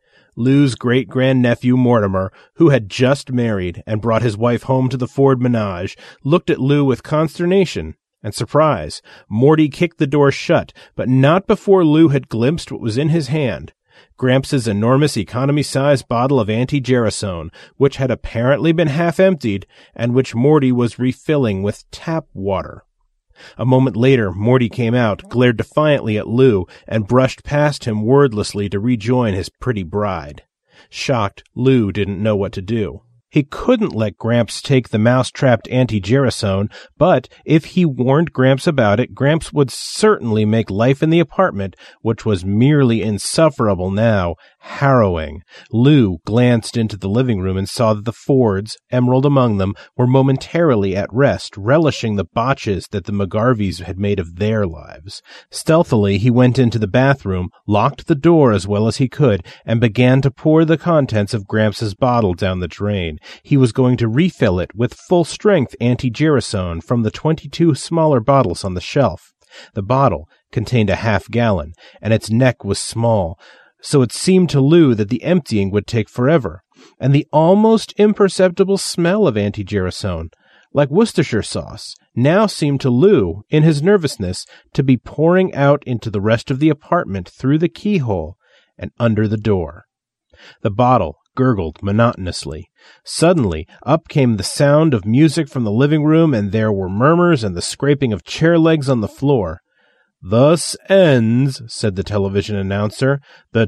Lou's great-grandnephew Mortimer, who had just married and brought his wife home to the Ford menage, looked at Lou with consternation and surprise. Morty kicked the door shut, but not before Lou had glimpsed what was in his hand. Gramps' enormous economy-size bottle of anti-gerasone, which had apparently been half emptied, and which Morty was refilling with tap water. A moment later, Morty came out, glared defiantly at Lou, and brushed past him wordlessly to rejoin his pretty bride. Shocked, Lou didn't know what to do. He couldn't let Gramps take the mouse-trapped anti-gerasone, but if he warned Gramps about it, Gramps would certainly make life in the apartment, which was merely insufferable now, harrowing. Lou glanced into the living room and saw that the Fords, Emerald among them, were momentarily at rest, relishing the botches that the McGarveys had made of their lives. Stealthily, he went into the bathroom, locked the door as well as he could, and began to pour the contents of Gramps' bottle down the drain. He was going to refill it with full-strength anti-gerasone from the 22 smaller bottles on the shelf. The bottle contained a half-gallon, and its neck was small, so it seemed to Lou that the emptying would take forever, and the almost imperceptible smell of anti-gerasone, like Worcestershire sauce, now seemed to Lou, in his nervousness, to be pouring out into the rest of the apartment through the keyhole and under the door. The bottle gurgled monotonously. Suddenly, up came the sound of music from the living room, and there were murmurs and the scraping of chair legs on the floor. "Thus ends," said the television announcer, "the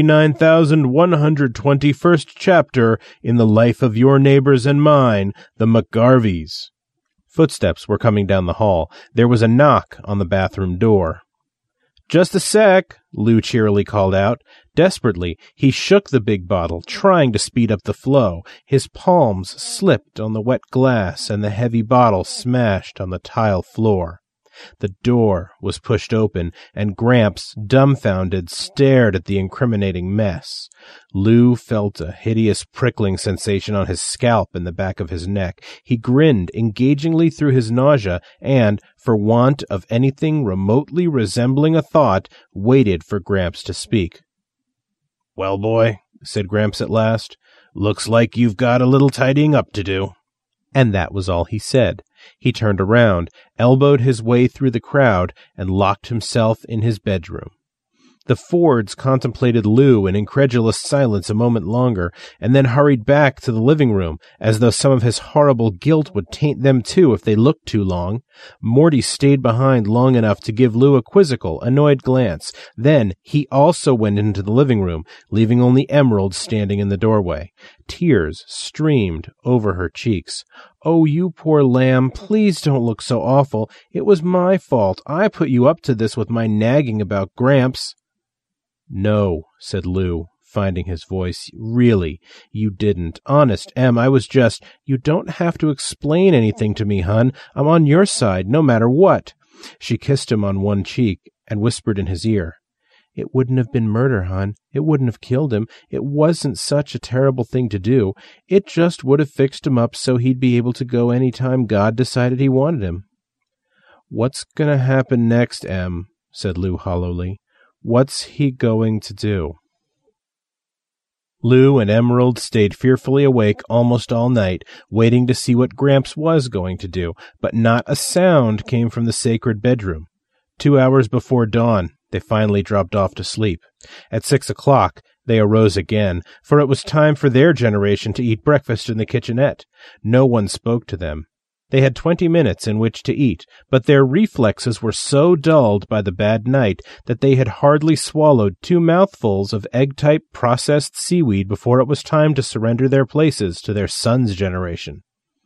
29,121st chapter in the life of your neighbors and mine, the McGarveys." Footsteps were coming down the hall. There was a knock on the bathroom door. "Just a sec," Lou cheerily called out. Desperately, he shook the big bottle, trying to speed up the flow. His palms slipped on the wet glass, and the heavy bottle smashed on the tile floor. The door was pushed open, and Gramps, dumbfounded, stared at the incriminating mess. Lou felt a hideous prickling sensation on his scalp and the back of his neck. He grinned engagingly through his nausea and, for want of anything remotely resembling a thought, waited for Gramps to speak. "Well, boy," said Gramps at last, "looks like you've got a little tidying up to do." And that was all he said. He turned around, elbowed his way through the crowd, and locked himself in his bedroom. The Fords contemplated Lou in incredulous silence a moment longer, and then hurried back to the living room, as though some of his horrible guilt would taint them too if they looked too long. Morty stayed behind long enough to give Lou a quizzical, annoyed glance. Then he also went into the living room, leaving only Emerald standing in the doorway. Tears streamed over her cheeks. "Oh, you poor lamb, please don't look so awful. It was my fault. I put you up to this with my nagging about Gramps." "No," said Lou, finding his voice. "Really, you didn't. Honest, Em, I was just— You don't have to explain anything to me, hun. I'm on your side, no matter what." She kissed him on one cheek and whispered in his ear, "It wouldn't have been murder, hon. It wouldn't have killed him. It wasn't such a terrible thing to do. It just would have fixed him up so he'd be able to go any time God decided he wanted him." "What's gonna happen next, Em?" said Lou hollowly. "What's he going to do?" Lou and Emerald stayed fearfully awake almost all night, waiting to see what Gramps was going to do, but not a sound came from the sacred bedroom. 2 hours before dawn, they finally dropped off to sleep. At 6 o'clock, they arose again, for it was time for their generation to eat breakfast in the kitchenette. No one spoke to them. They had 20 minutes in which to eat, but their reflexes were so dulled by the bad night that they had hardly swallowed 2 mouthfuls of egg-type processed seaweed before it was time to surrender their places to their son's generation.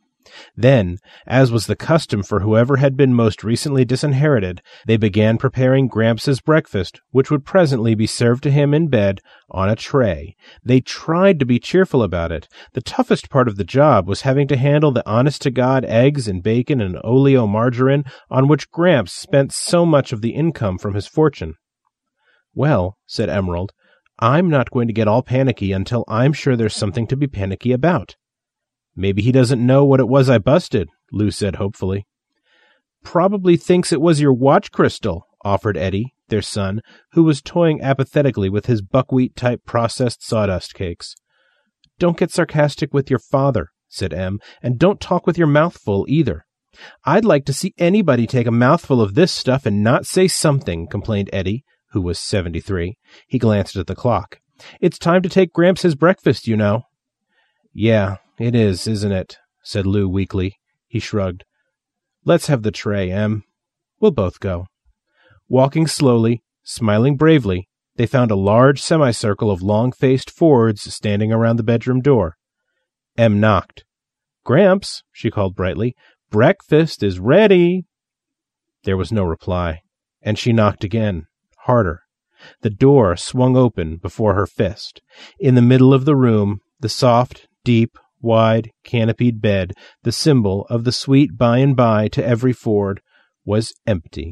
Then, as was the custom for whoever had been most recently disinherited, they began preparing Gramps' breakfast, which would presently be served to him in bed on a tray. They tried to be cheerful about it. The toughest part of the job was having to handle the honest-to-God eggs and bacon and oleomargarine on which Gramps spent so much of the income from his fortune. "Well," said Emerald, "I'm not going to get all panicky until I'm sure there's something to be panicky about." "Maybe he doesn't know what it was I busted," Lou said hopefully. "Probably thinks it was your watch crystal," offered Eddie, their son, who was toying apathetically with his buckwheat-type processed sawdust cakes. "Don't get sarcastic with your father," said Em, "and don't talk with your mouth full either." "I'd like to see anybody take a mouthful of this stuff and not say something," complained Eddie, who was 73. He glanced at the clock. "It's time to take Gramps his breakfast, you know." "Yeah, it is, isn't it?" said Lou weakly. He shrugged. "Let's have the tray, Em. We'll both go." Walking slowly, smiling bravely, they found a large semicircle of long-faced Fords standing around the bedroom door. Em knocked. "Gramps," she called brightly, "breakfast is ready." There was no reply, and she knocked again, harder. The door swung open before her fist. In the middle of the room, the soft, deep, wide, canopied bed, the symbol of the sweet by-and-by to every Ford, was empty.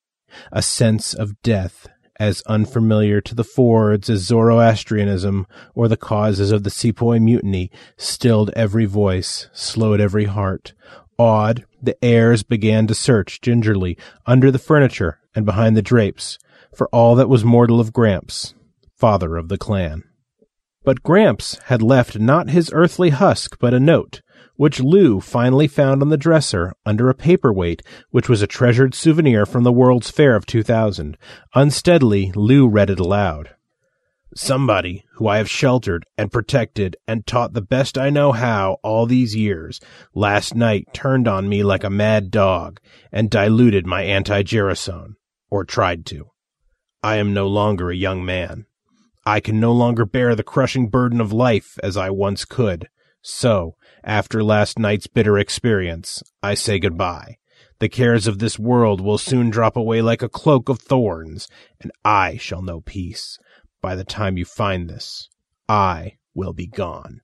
A sense of death, as unfamiliar to the Fords as Zoroastrianism or the causes of the Sepoy Mutiny, stilled every voice, slowed every heart. Awed, the heirs began to search gingerly under the furniture and behind the drapes for all that was mortal of Gramps. father of the clan. But Gramps had left not his earthly husk, but a note, which Lou finally found on the dresser under a paperweight, which was a treasured souvenir from the World's Fair of 2000. Unsteadily, Lou read it aloud. Somebody who I have sheltered and protected and taught the best I know how all these years, last night turned on me like a mad dog and diluted my anti-gerasone, or tried to. I am no longer a young man. I can no longer bear the crushing burden of life as I once could. So, after last night's bitter experience, I say goodbye. The cares of this world will soon drop away like a cloak of thorns, and I shall know peace. By the time you find this, I will be gone.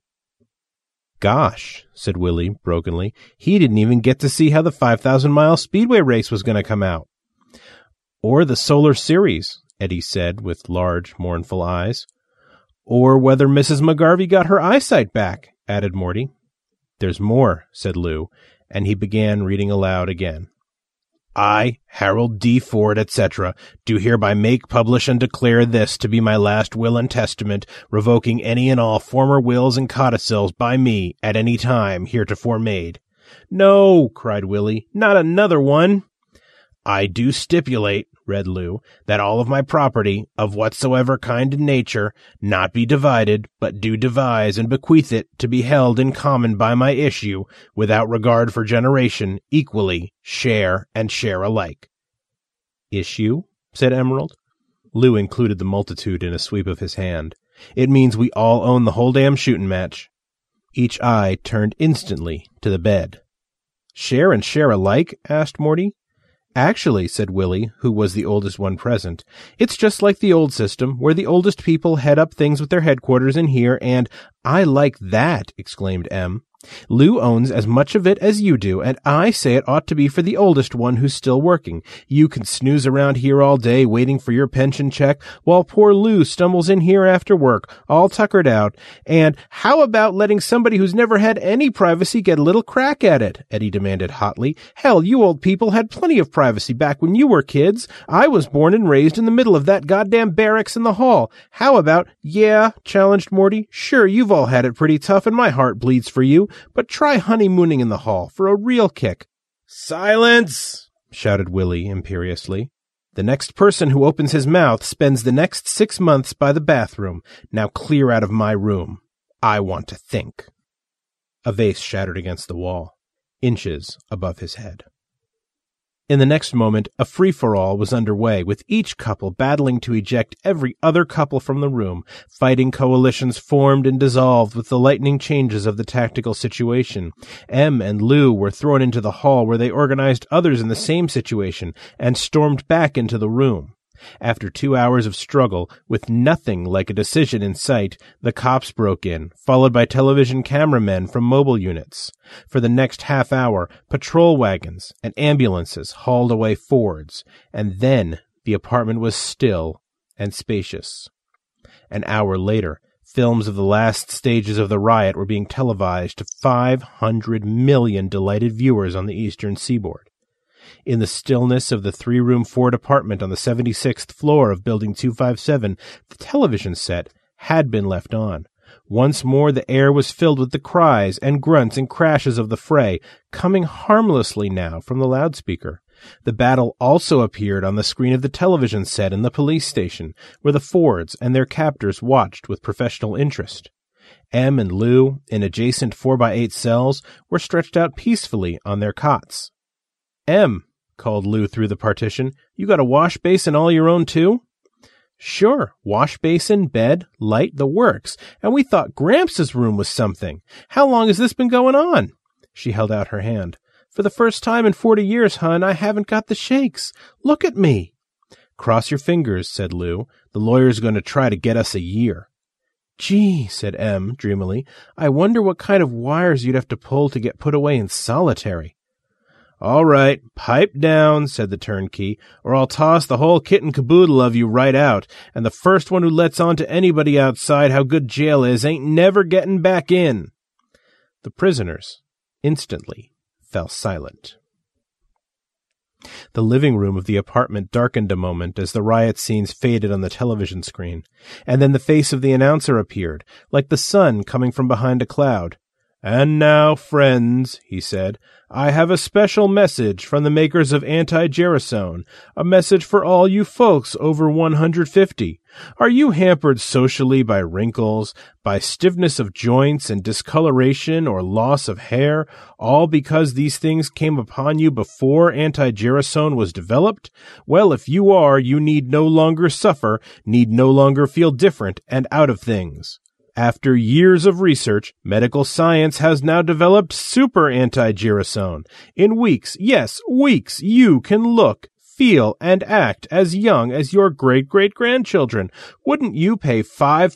Gosh, said Willie brokenly, he didn't even get to see how the 5,000-mile speedway race was going to come out. Or the Solar Series, Eddie said with large, mournful eyes. Or whether Mrs. McGarvey got her eyesight back, added Morty. There's more, said Lou, and he began reading aloud again. I, Harold D. Ford, etc., do hereby make, publish, and declare this to be my last will and testament, revoking any and all former wills and codicils by me at any time heretofore made. No, cried Willie, not another one. I do stipulate, read Lou, that all of my property, of whatsoever kind and nature, not be divided, but do devise and bequeath it to be held in common by my issue, without regard for generation, equally, share and share alike. Issue? Said Emerald. Lou included the multitude in a sweep of his hand. It means we all own the whole damn shooting match. Each eye turned instantly to the bed. Share and share alike? Asked Morty. Actually, said Willie, who was the oldest one present, it's just like the old system, where the oldest people head up things with their headquarters in here, and I like that, exclaimed Em. Lou owns as much of it as you do, and I say it ought to be for the oldest one who's still working. You can snooze around here all day waiting for your pension check, while poor Lou stumbles in here after work, all tuckered out. And how about letting somebody who's never had any privacy get a little crack at it? Eddie demanded hotly. Hell, you old people had plenty of privacy back when you were kids. I was born and raised in the middle of that goddamn barracks in the hall. How about— Yeah, challenged Morty. Sure, you've all had it pretty tough, and my heart bleeds for you. But try honeymooning in the hall for a real kick. Silence! Shouted Willie imperiously. The next person who opens his mouth spends the next 6 months by the bathroom. Now clear out of my room. I want to think. A vase shattered against the wall, inches above his head. In the next moment, a free-for-all was underway, with each couple battling to eject every other couple from the room. Fighting coalitions formed and dissolved with the lightning changes of the tactical situation. Em and Lou were thrown into the hall, where they organized others in the same situation and stormed back into the room. After 2 hours of struggle, with nothing like a decision in sight, the cops broke in, followed by television cameramen from mobile units. For the next half hour, patrol wagons and ambulances hauled away Fords, and then the apartment was still and spacious. An hour later, films of the last stages of the riot were being televised to 500 million delighted viewers on the eastern seaboard. In the stillness of the 3-room Ford apartment on the 76th floor of Building 257, the television set had been left on. Once more the air was filled with the cries and grunts and crashes of the fray, coming harmlessly now from the loudspeaker. The battle also appeared on the screen of the television set in the police station, where the Fords and their captors watched with professional interest. Em and Lou, in adjacent 4x8 cells, were stretched out peacefully on their cots. Em, called Lou through the partition, you got a wash basin all your own, too? Sure, wash basin, bed, light, the works, and we thought Gramps' room was something. How long has this been going on? She held out her hand. For the first time in 40 years, hon, I haven't got the shakes. Look at me. Cross your fingers, said Lou. The lawyer's going to try to get us a year. Gee, said Em dreamily, I wonder what kind of wires you'd have to pull to get put away in solitary. All right, pipe down, said the turnkey, or I'll toss the whole kit and caboodle of you right out, and the first one who lets on to anybody outside how good jail is ain't never getting back in. The prisoners instantly fell silent. The living room of the apartment darkened a moment as the riot scenes faded on the television screen, and then the face of the announcer appeared, like the sun coming from behind a cloud. "And now, friends," he said, "I have a special message from the makers of anti-gerasone, a message for all you folks over 150. Are you hampered socially by wrinkles, by stiffness of joints and discoloration or loss of hair, all because these things came upon you before anti-gerasone was developed? Well, if you are, you need no longer suffer, need no longer feel different and out of things. After years of research, medical science has now developed super anti-gerasone. In weeks, yes, weeks, you can look, feel, and act as young as your great-great-grandchildren. Wouldn't you pay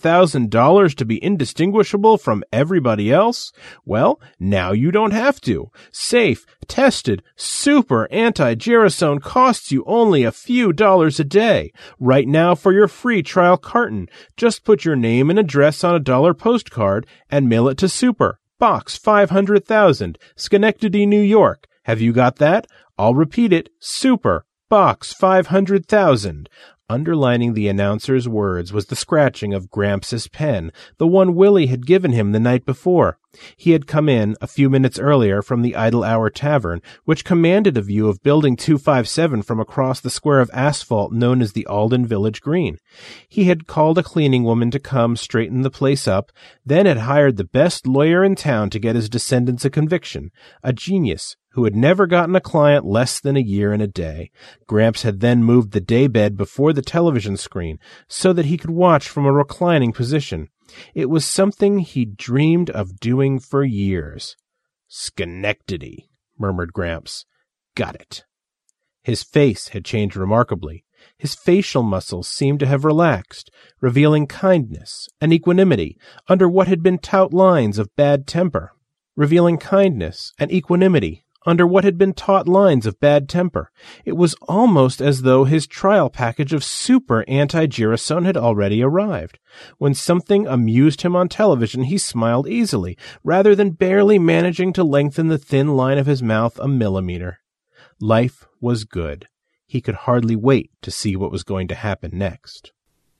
$5,000 to be indistinguishable from everybody else? Well, now you don't have to. Safe, tested, super anti-gerasone costs you only a few dollars a day. Right now for your free trial carton, just put your name and address on a $1 postcard and mail it to Super, Box 500,000, Schenectady, New York. Have you got that? I'll repeat it. Super, Box 500,000. Underlining the announcer's words was the scratching of Gramps' pen, the one Willie had given him the night before. He had come in a few minutes earlier from the Idle Hour Tavern, which commanded a view of Building 257 from across the square of asphalt known as the Alden Village Green. He had called a cleaning woman to come straighten the place up, then had hired the best lawyer in town to get his descendants a conviction, a genius who had never gotten a client less than a year and a day. Gramps had then moved the daybed before the television screen so that he could watch from a reclining position. It was something he'd dreamed of doing for years. "Schenectady," murmured Gramps. "Got it." His face had changed remarkably. His facial muscles seemed to have relaxed, revealing kindness and equanimity under what had been taut lines of bad temper. Revealing kindness and equanimity under what had been taut lines of bad temper. It was almost as though his trial package of super anti-gerasone had already arrived. When something amused him on television, he smiled easily, rather than barely managing to lengthen the thin line of his mouth a millimeter. Life was good. He could hardly wait to see what was going to happen next.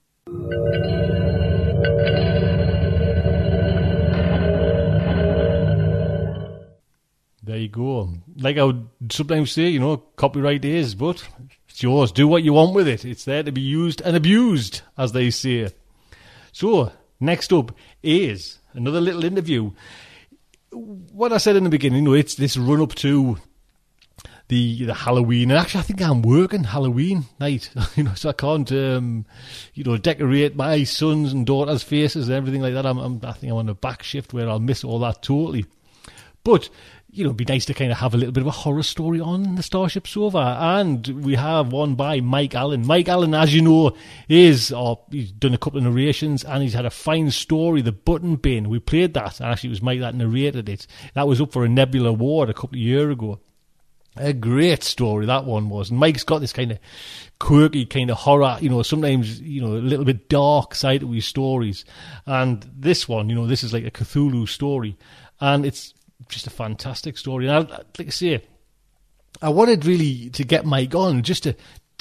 There you go. Like I would sometimes say, copyright is, but it's yours. Do what you want with it. It's there to be used and abused, as they say. So, next up is another little interview. What I said in the beginning, it's this run-up to the Halloween. And actually, I think I'm working Halloween night, so I can't, decorate my sons' and daughters' faces and everything like that. I think I'm on a back shift where I'll miss all that totally. But it'd be nice to kind of have a little bit of a horror story on the Starship Sova. And we have one by Mike Allen. Mike Allen, as you know, he's done a couple of narrations and he's had a fine story, The Button Bin. We played that. Actually, it was Mike that narrated it. That was up for a Nebula Award a couple of years ago. A great story, that one was. And Mike's got this kind of quirky kind of horror, sometimes, a little bit dark side to his stories. And this one, this is like a Cthulhu story. And it's just a fantastic story. And like I say, I wanted really to get Mike on just to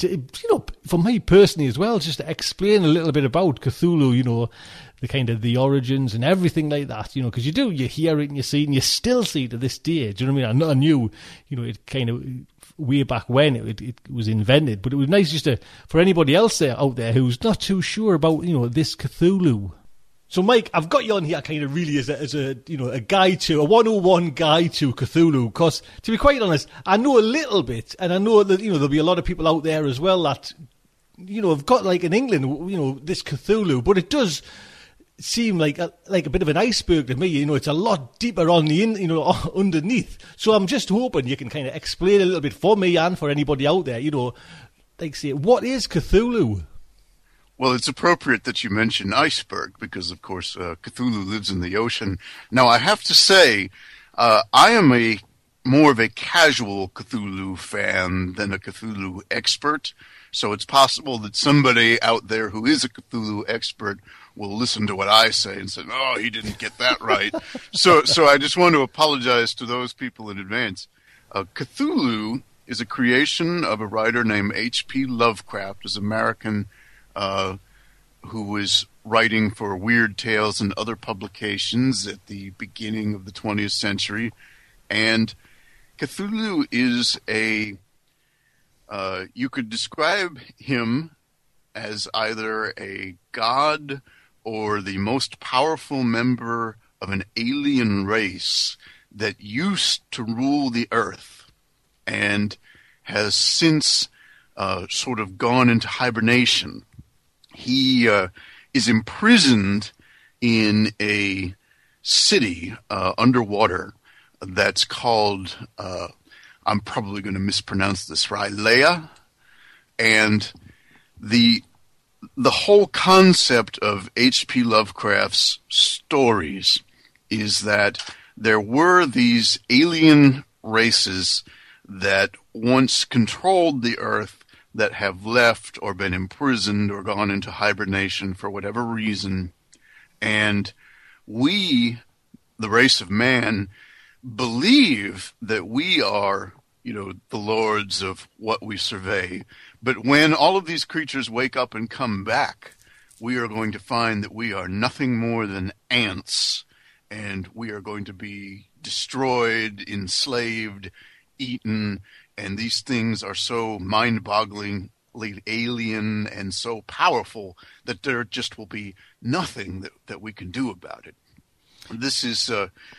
for me personally as well, just to explain a little bit about Cthulhu, the kind of the origins and everything like that, because you hear it and you see it and you still see it to this day. Do you know what I mean? I knew, it kind of way back when it was invented, but it was nice just for anybody else out there who's not too sure about, this Cthulhu. So, Mike, I've got you on here kind of really as a guide to, a 101 guide to Cthulhu, because, to be quite honest, I know a little bit, and I know that, there'll be a lot of people out there as well that, have got, like, in England, this Cthulhu, but it does seem like a bit of an iceberg to me. It's a lot deeper on the underneath. So I'm just hoping you can kind of explain a little bit for me and for anybody out there, say, what is Cthulhu? Well, it's appropriate that you mention iceberg because, of course, Cthulhu lives in the ocean. Now, I have to say, I am more of a casual Cthulhu fan than a Cthulhu expert. So it's possible that somebody out there who is a Cthulhu expert will listen to what I say and say, "Oh, he didn't get that right." So I just want to apologize to those people in advance. Cthulhu is a creation of a writer named H.P. Lovecraft, who's American, who was writing for Weird Tales and other publications at the beginning of the 20th century. And Cthulhu is you could describe him as either a god or the most powerful member of an alien race that used to rule the earth and has since sort of gone into hibernation. He is imprisoned in a city underwater that's called, I'm probably going to mispronounce this, Rylea. And the whole concept of H.P. Lovecraft's stories is that there were these alien races that once controlled the earth that have left or been imprisoned or gone into hibernation for whatever reason. And we, the race of man, believe that we are, the lords of what we survey. But when all of these creatures wake up and come back, we are going to find that we are nothing more than ants, and we are going to be destroyed, enslaved, eaten, and these things are so mind-bogglingly alien and so powerful that there just will be nothing that we can do about it. This is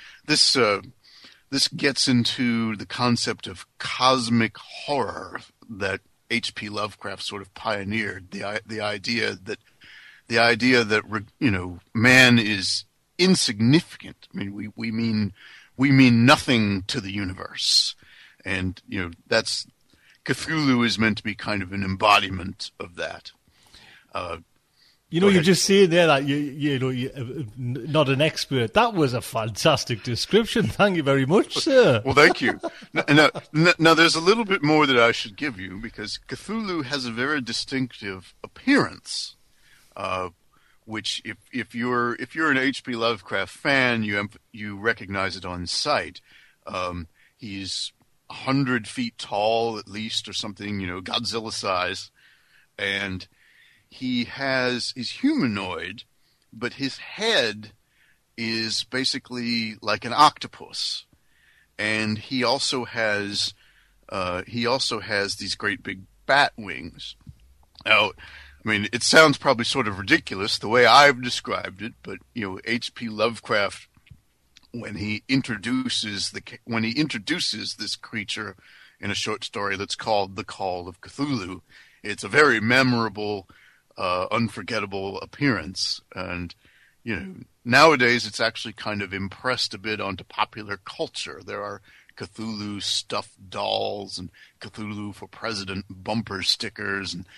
this gets into the concept of cosmic horror that H.P. Lovecraft sort of pioneered. The idea that man is insignificant. I mean, we mean nothing to the universe. And, that's Cthulhu is meant to be kind of an embodiment of that. You're just saying there that you're not an expert. That was a fantastic description. Thank you very much, sir. Well, thank you. Now, there's a little bit more that I should give you, because Cthulhu has a very distinctive appearance, which if you're an H.P. Lovecraft fan, you recognize it on sight. He's 100 feet tall at least, or something, Godzilla size, and he's humanoid, but his head is basically like an octopus, and he also has these great big bat wings. Now, I mean, it sounds probably sort of ridiculous the way I've described it, but H.P. Lovecraft, when he introduces this creature in a short story that's called The Call of Cthulhu, it's a very memorable, unforgettable appearance. And, nowadays it's actually kind of impressed a bit onto popular culture. There are Cthulhu stuffed dolls and Cthulhu for President bumper stickers and,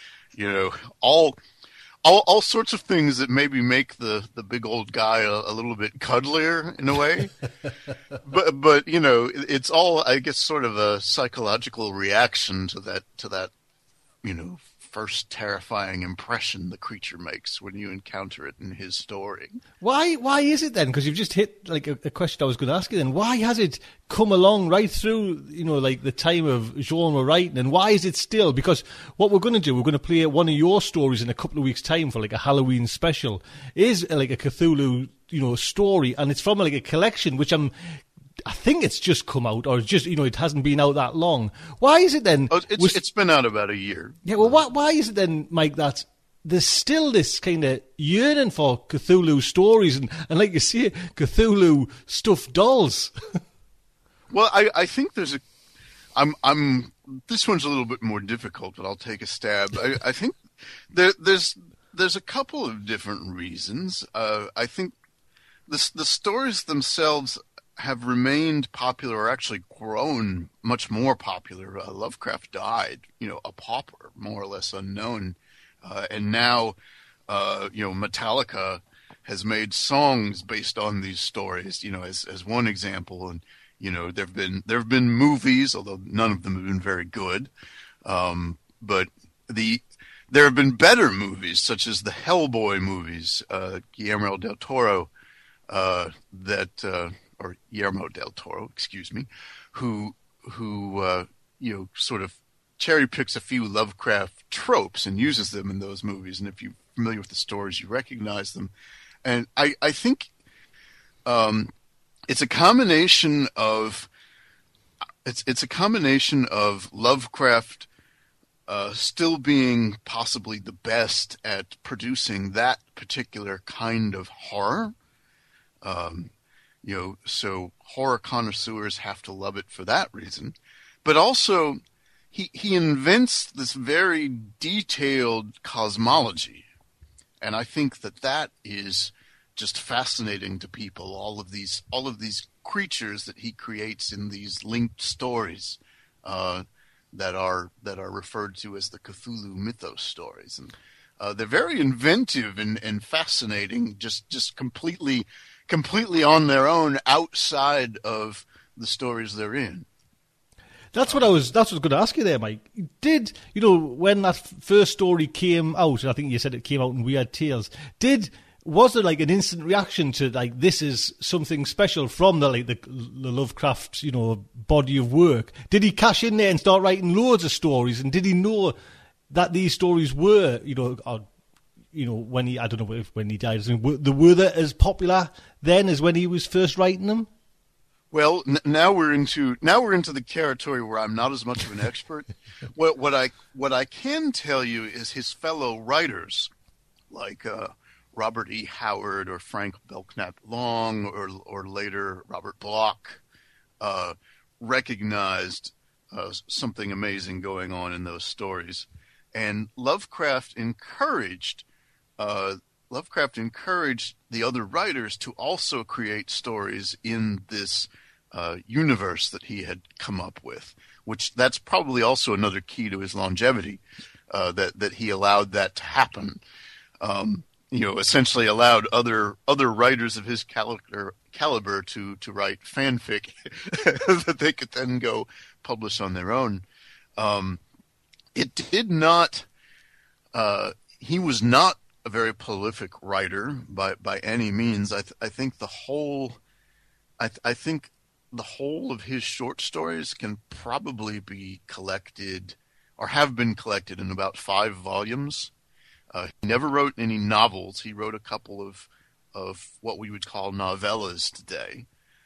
all sorts of things that maybe make the big old guy a little bit cuddlier in a way. but it's all, I guess, sort of a psychological reaction to that first terrifying impression the creature makes when you encounter it in his story. Why is it then? Because you've just hit like a question I was going to ask you then. Why has it come along right through, like the time of genre writing, and why is it still? Because what we're going to do, we're going to play one of your stories in a couple of weeks' time for like a Halloween special, is like a Cthulhu, story, and it's from like a collection which I think it's just come out, or just, it hasn't been out that long. Why is it then? Oh, it's been out about a year. Yeah, well, why is it then, Mike, that there's still this kind of yearning for Cthulhu stories and like you say, Cthulhu stuffed dolls? Well, I think there's this one's a little bit more difficult, but I'll take a stab. I think there's a couple of different reasons. I think the stories themselves have remained popular, or actually grown much more popular. Lovecraft died, a pauper, more or less unknown. And now, Metallica has made songs based on these stories, as one example. And, there have been movies, although none of them have been very good. But there have been better movies, such as the Hellboy movies, Guillermo del Toro, or Guillermo del Toro, excuse me, who sort of cherry picks a few Lovecraft tropes and uses them in those movies. And if you're familiar with the stories, you recognize them. And I think it's a combination of Lovecraft still being possibly the best at producing that particular kind of horror. So horror connoisseurs have to love it for that reason. But also, he invents this very detailed cosmology. And I think that is just fascinating to people. All of these creatures that he creates in these linked stories that are referred to as the Cthulhu mythos stories, and they're very inventive and fascinating. Just completely on their own, outside of the stories they're in. That's what I was going to ask you there, Mike. Did when that first story came out? I think you said it came out in Weird Tales. Was there like an instant reaction to like this is something special from the Lovecraft body of work? Did he cash in there and start writing loads of stories? And did he know that these stories were when he, I don't know if when he died, were they as popular then as when he was first writing them? Well, now we're into the territory where I'm not as much of an expert. What I can tell you is his fellow writers, like Robert E. Howard or Frank Belknap Long or later Robert Bloch, recognized something amazing going on in those stories, and Lovecraft encouraged the other writers to also create stories in this universe that he had come up with, which that's probably also another key to his longevity, that he allowed that to happen. Essentially allowed other writers of his caliber to write fanfic that they could then go publish on their own. It did not. He was not a very prolific writer by any means. I think the whole of his short stories can probably be collected or have been collected in about 5 volumes. He never wrote any novels. He wrote a couple of what we would call novellas today.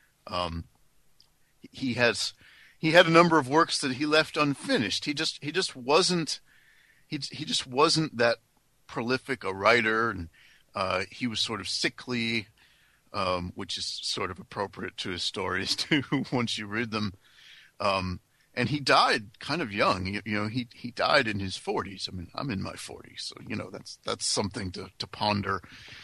He had a number of works that he left unfinished. He just wasn't that prolific a writer, and he was sort of sickly, which is sort of appropriate to his stories too once you read them. And he died kind of young. He died in his 40s. I mean, I'm in my 40s, so that's something to ponder.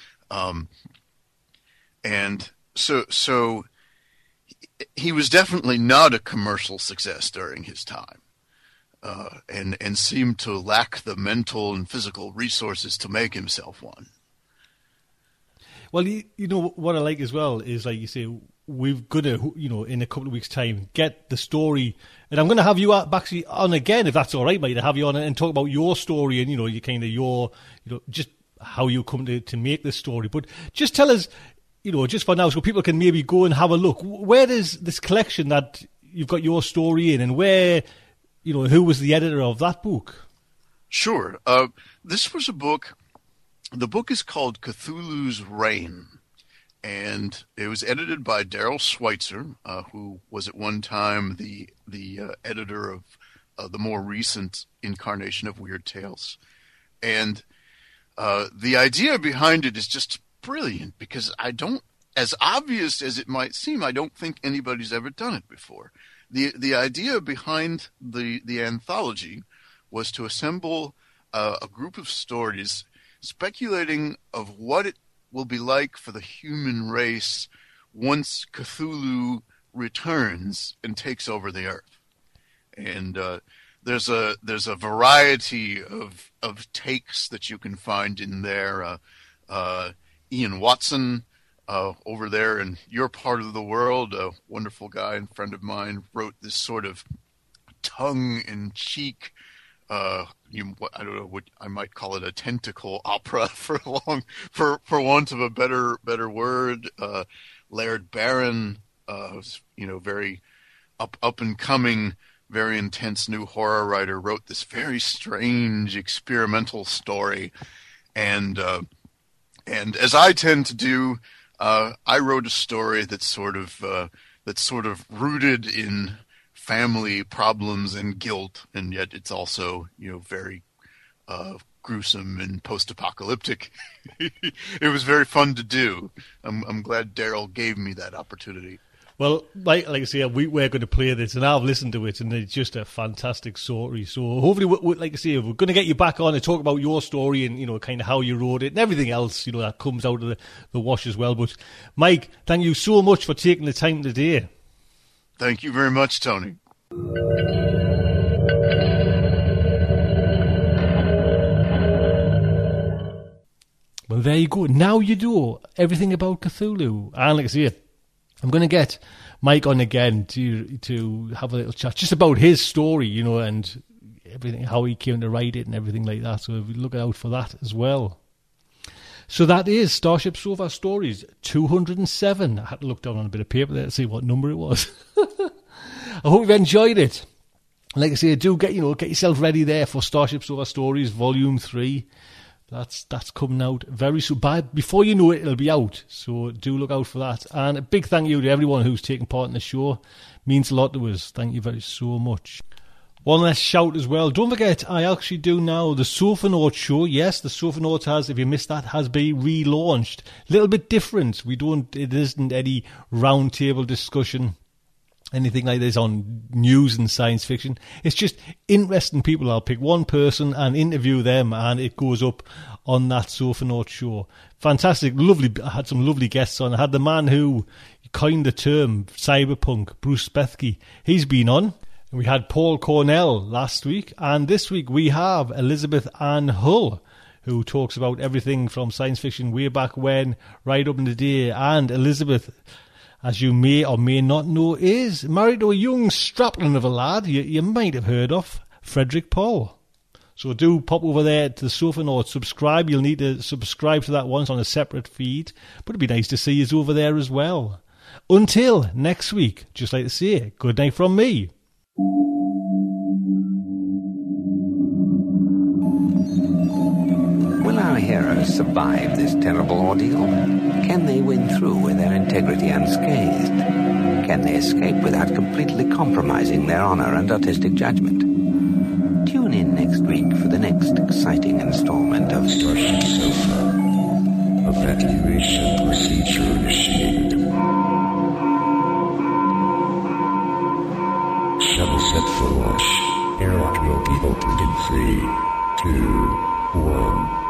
And so he was definitely not a commercial success during his time, and seemed to lack the mental and physical resources to make himself one. Well, what I like as well is, like you say, we're going to, in a couple of weeks' time, get the story. And I'm going to have you back on again, if that's all right, mate, to have you on and talk about your story and, you kind of just how you come to make this story. But just tell us, just for now, so people can maybe go and have a look. Where is this collection that you've got your story in, and where, who was the editor of that book? Sure. This was a book. The book is called Cthulhu's Reign, and it was edited by Daryl Schweitzer, who was at one time the editor of the more recent incarnation of Weird Tales. And the idea behind it is just brilliant, because as obvious as it might seem, I don't think anybody's ever done it before. The idea behind the anthology was to assemble a group of stories speculating of what it will be like for the human race once Cthulhu returns and takes over the earth. And there's a variety of takes that you can find in there. Ian Watson, over there in your part of the world, a wonderful guy and friend of mine, wrote this sort of tongue-in-cheek, I don't know what I might call it, a tentacle opera for want of a better word. Laird Barron, who's very up and coming very intense new horror writer, wrote this very strange experimental story, and as I tend to do, I wrote a story that's sort of rooted in family problems and guilt, and yet it's also, very gruesome and post-apocalyptic. It was very fun to do. I'm glad Daryl gave me that opportunity. Well, like I say, we're going to play this, and I've listened to it, and it's just a fantastic story. So hopefully, like I say, we're going to get you back on and talk about your story and, kind of how you wrote it and everything else, that comes out of the wash as well. But Mike, thank you so much for taking the time today. Thank you very much, Tony. Well, there you go. Now you know everything about Cthulhu. And like I say, I'm going to get Mike on again to have a little chat just about his story, and everything, how he came to write it and everything like that. So look out for that as well. So that is Starship Sofa Stories 207. I had to look down on a bit of paper there to see what number it was. I hope you've enjoyed it. Like I say, do get yourself ready there for Starship Sofa Stories Volume 3. That's coming out very soon. Before you know it, it'll be out. So do look out for that. And a big thank you to everyone who's taken part in the show. It means a lot to us. Thank you so much. One last shout as well. Don't forget, I actually do now the Sofa Note show. Yes, the Sofa Note has, if you missed that, has been relaunched. A little bit different. It isn't any roundtable discussion, anything like this on news and science fiction. It's just interesting people. I'll pick one person and interview them, and it goes up on that Sofa Note show. Fantastic, lovely. I had some lovely guests on. I had the man who coined the term cyberpunk, Bruce Bethke. He's been on. We had Paul Cornell last week, and this week we have Elizabeth Ann Hull, who talks about everything from science fiction way back when, right up in the day. And Elizabeth, as you may or may not know, is married to a young strapling of a lad you might have heard of, Frederick Paul. So do pop over there to the Sofa Note, subscribe. You'll need to subscribe to that once on a separate feed, but it'd be nice to see you over there as well. Until next week, just like to say, good night from me. Will our heroes survive this terrible ordeal? Can they win through with their integrity unscathed? Can they escape without completely compromising their honor and artistic judgment? Tune in next week for the next exciting installment of Starship Sofa. Evacuation procedure initiated. Shuttle set for launch. Airlock will be opened in 3, 2, 1.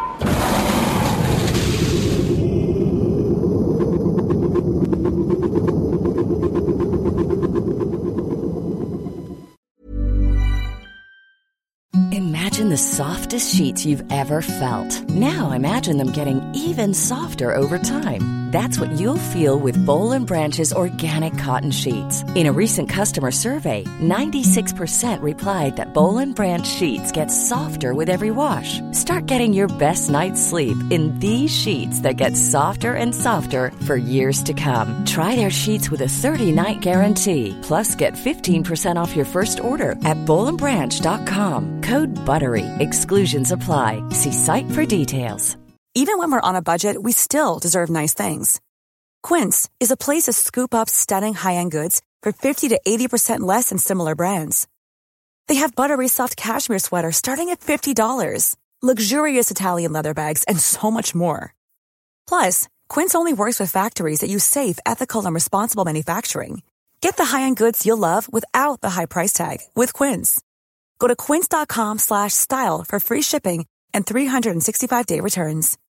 Imagine the softest sheets you've ever felt. Now imagine them getting even softer over time. That's what you'll feel with Boll & Branch's organic cotton sheets. In a recent customer survey, 96% replied that Boll & Branch sheets get softer with every wash. Start getting your best night's sleep in these sheets that get softer and softer for years to come. Try their sheets with a 30-night guarantee. Plus, get 15% off your first order at bollandbranch.com. Code BUTTERY. Exclusions apply. See site for details. Even when we're on a budget, we still deserve nice things. Quince is a place to scoop up stunning high-end goods for 50 to 80% less than similar brands. They have buttery soft cashmere sweaters starting at $50, luxurious Italian leather bags, and so much more. Plus, Quince only works with factories that use safe, ethical, and responsible manufacturing. Get the high-end goods you'll love without the high price tag with Quince. Go to quince.com/style for free shipping and 365-day returns.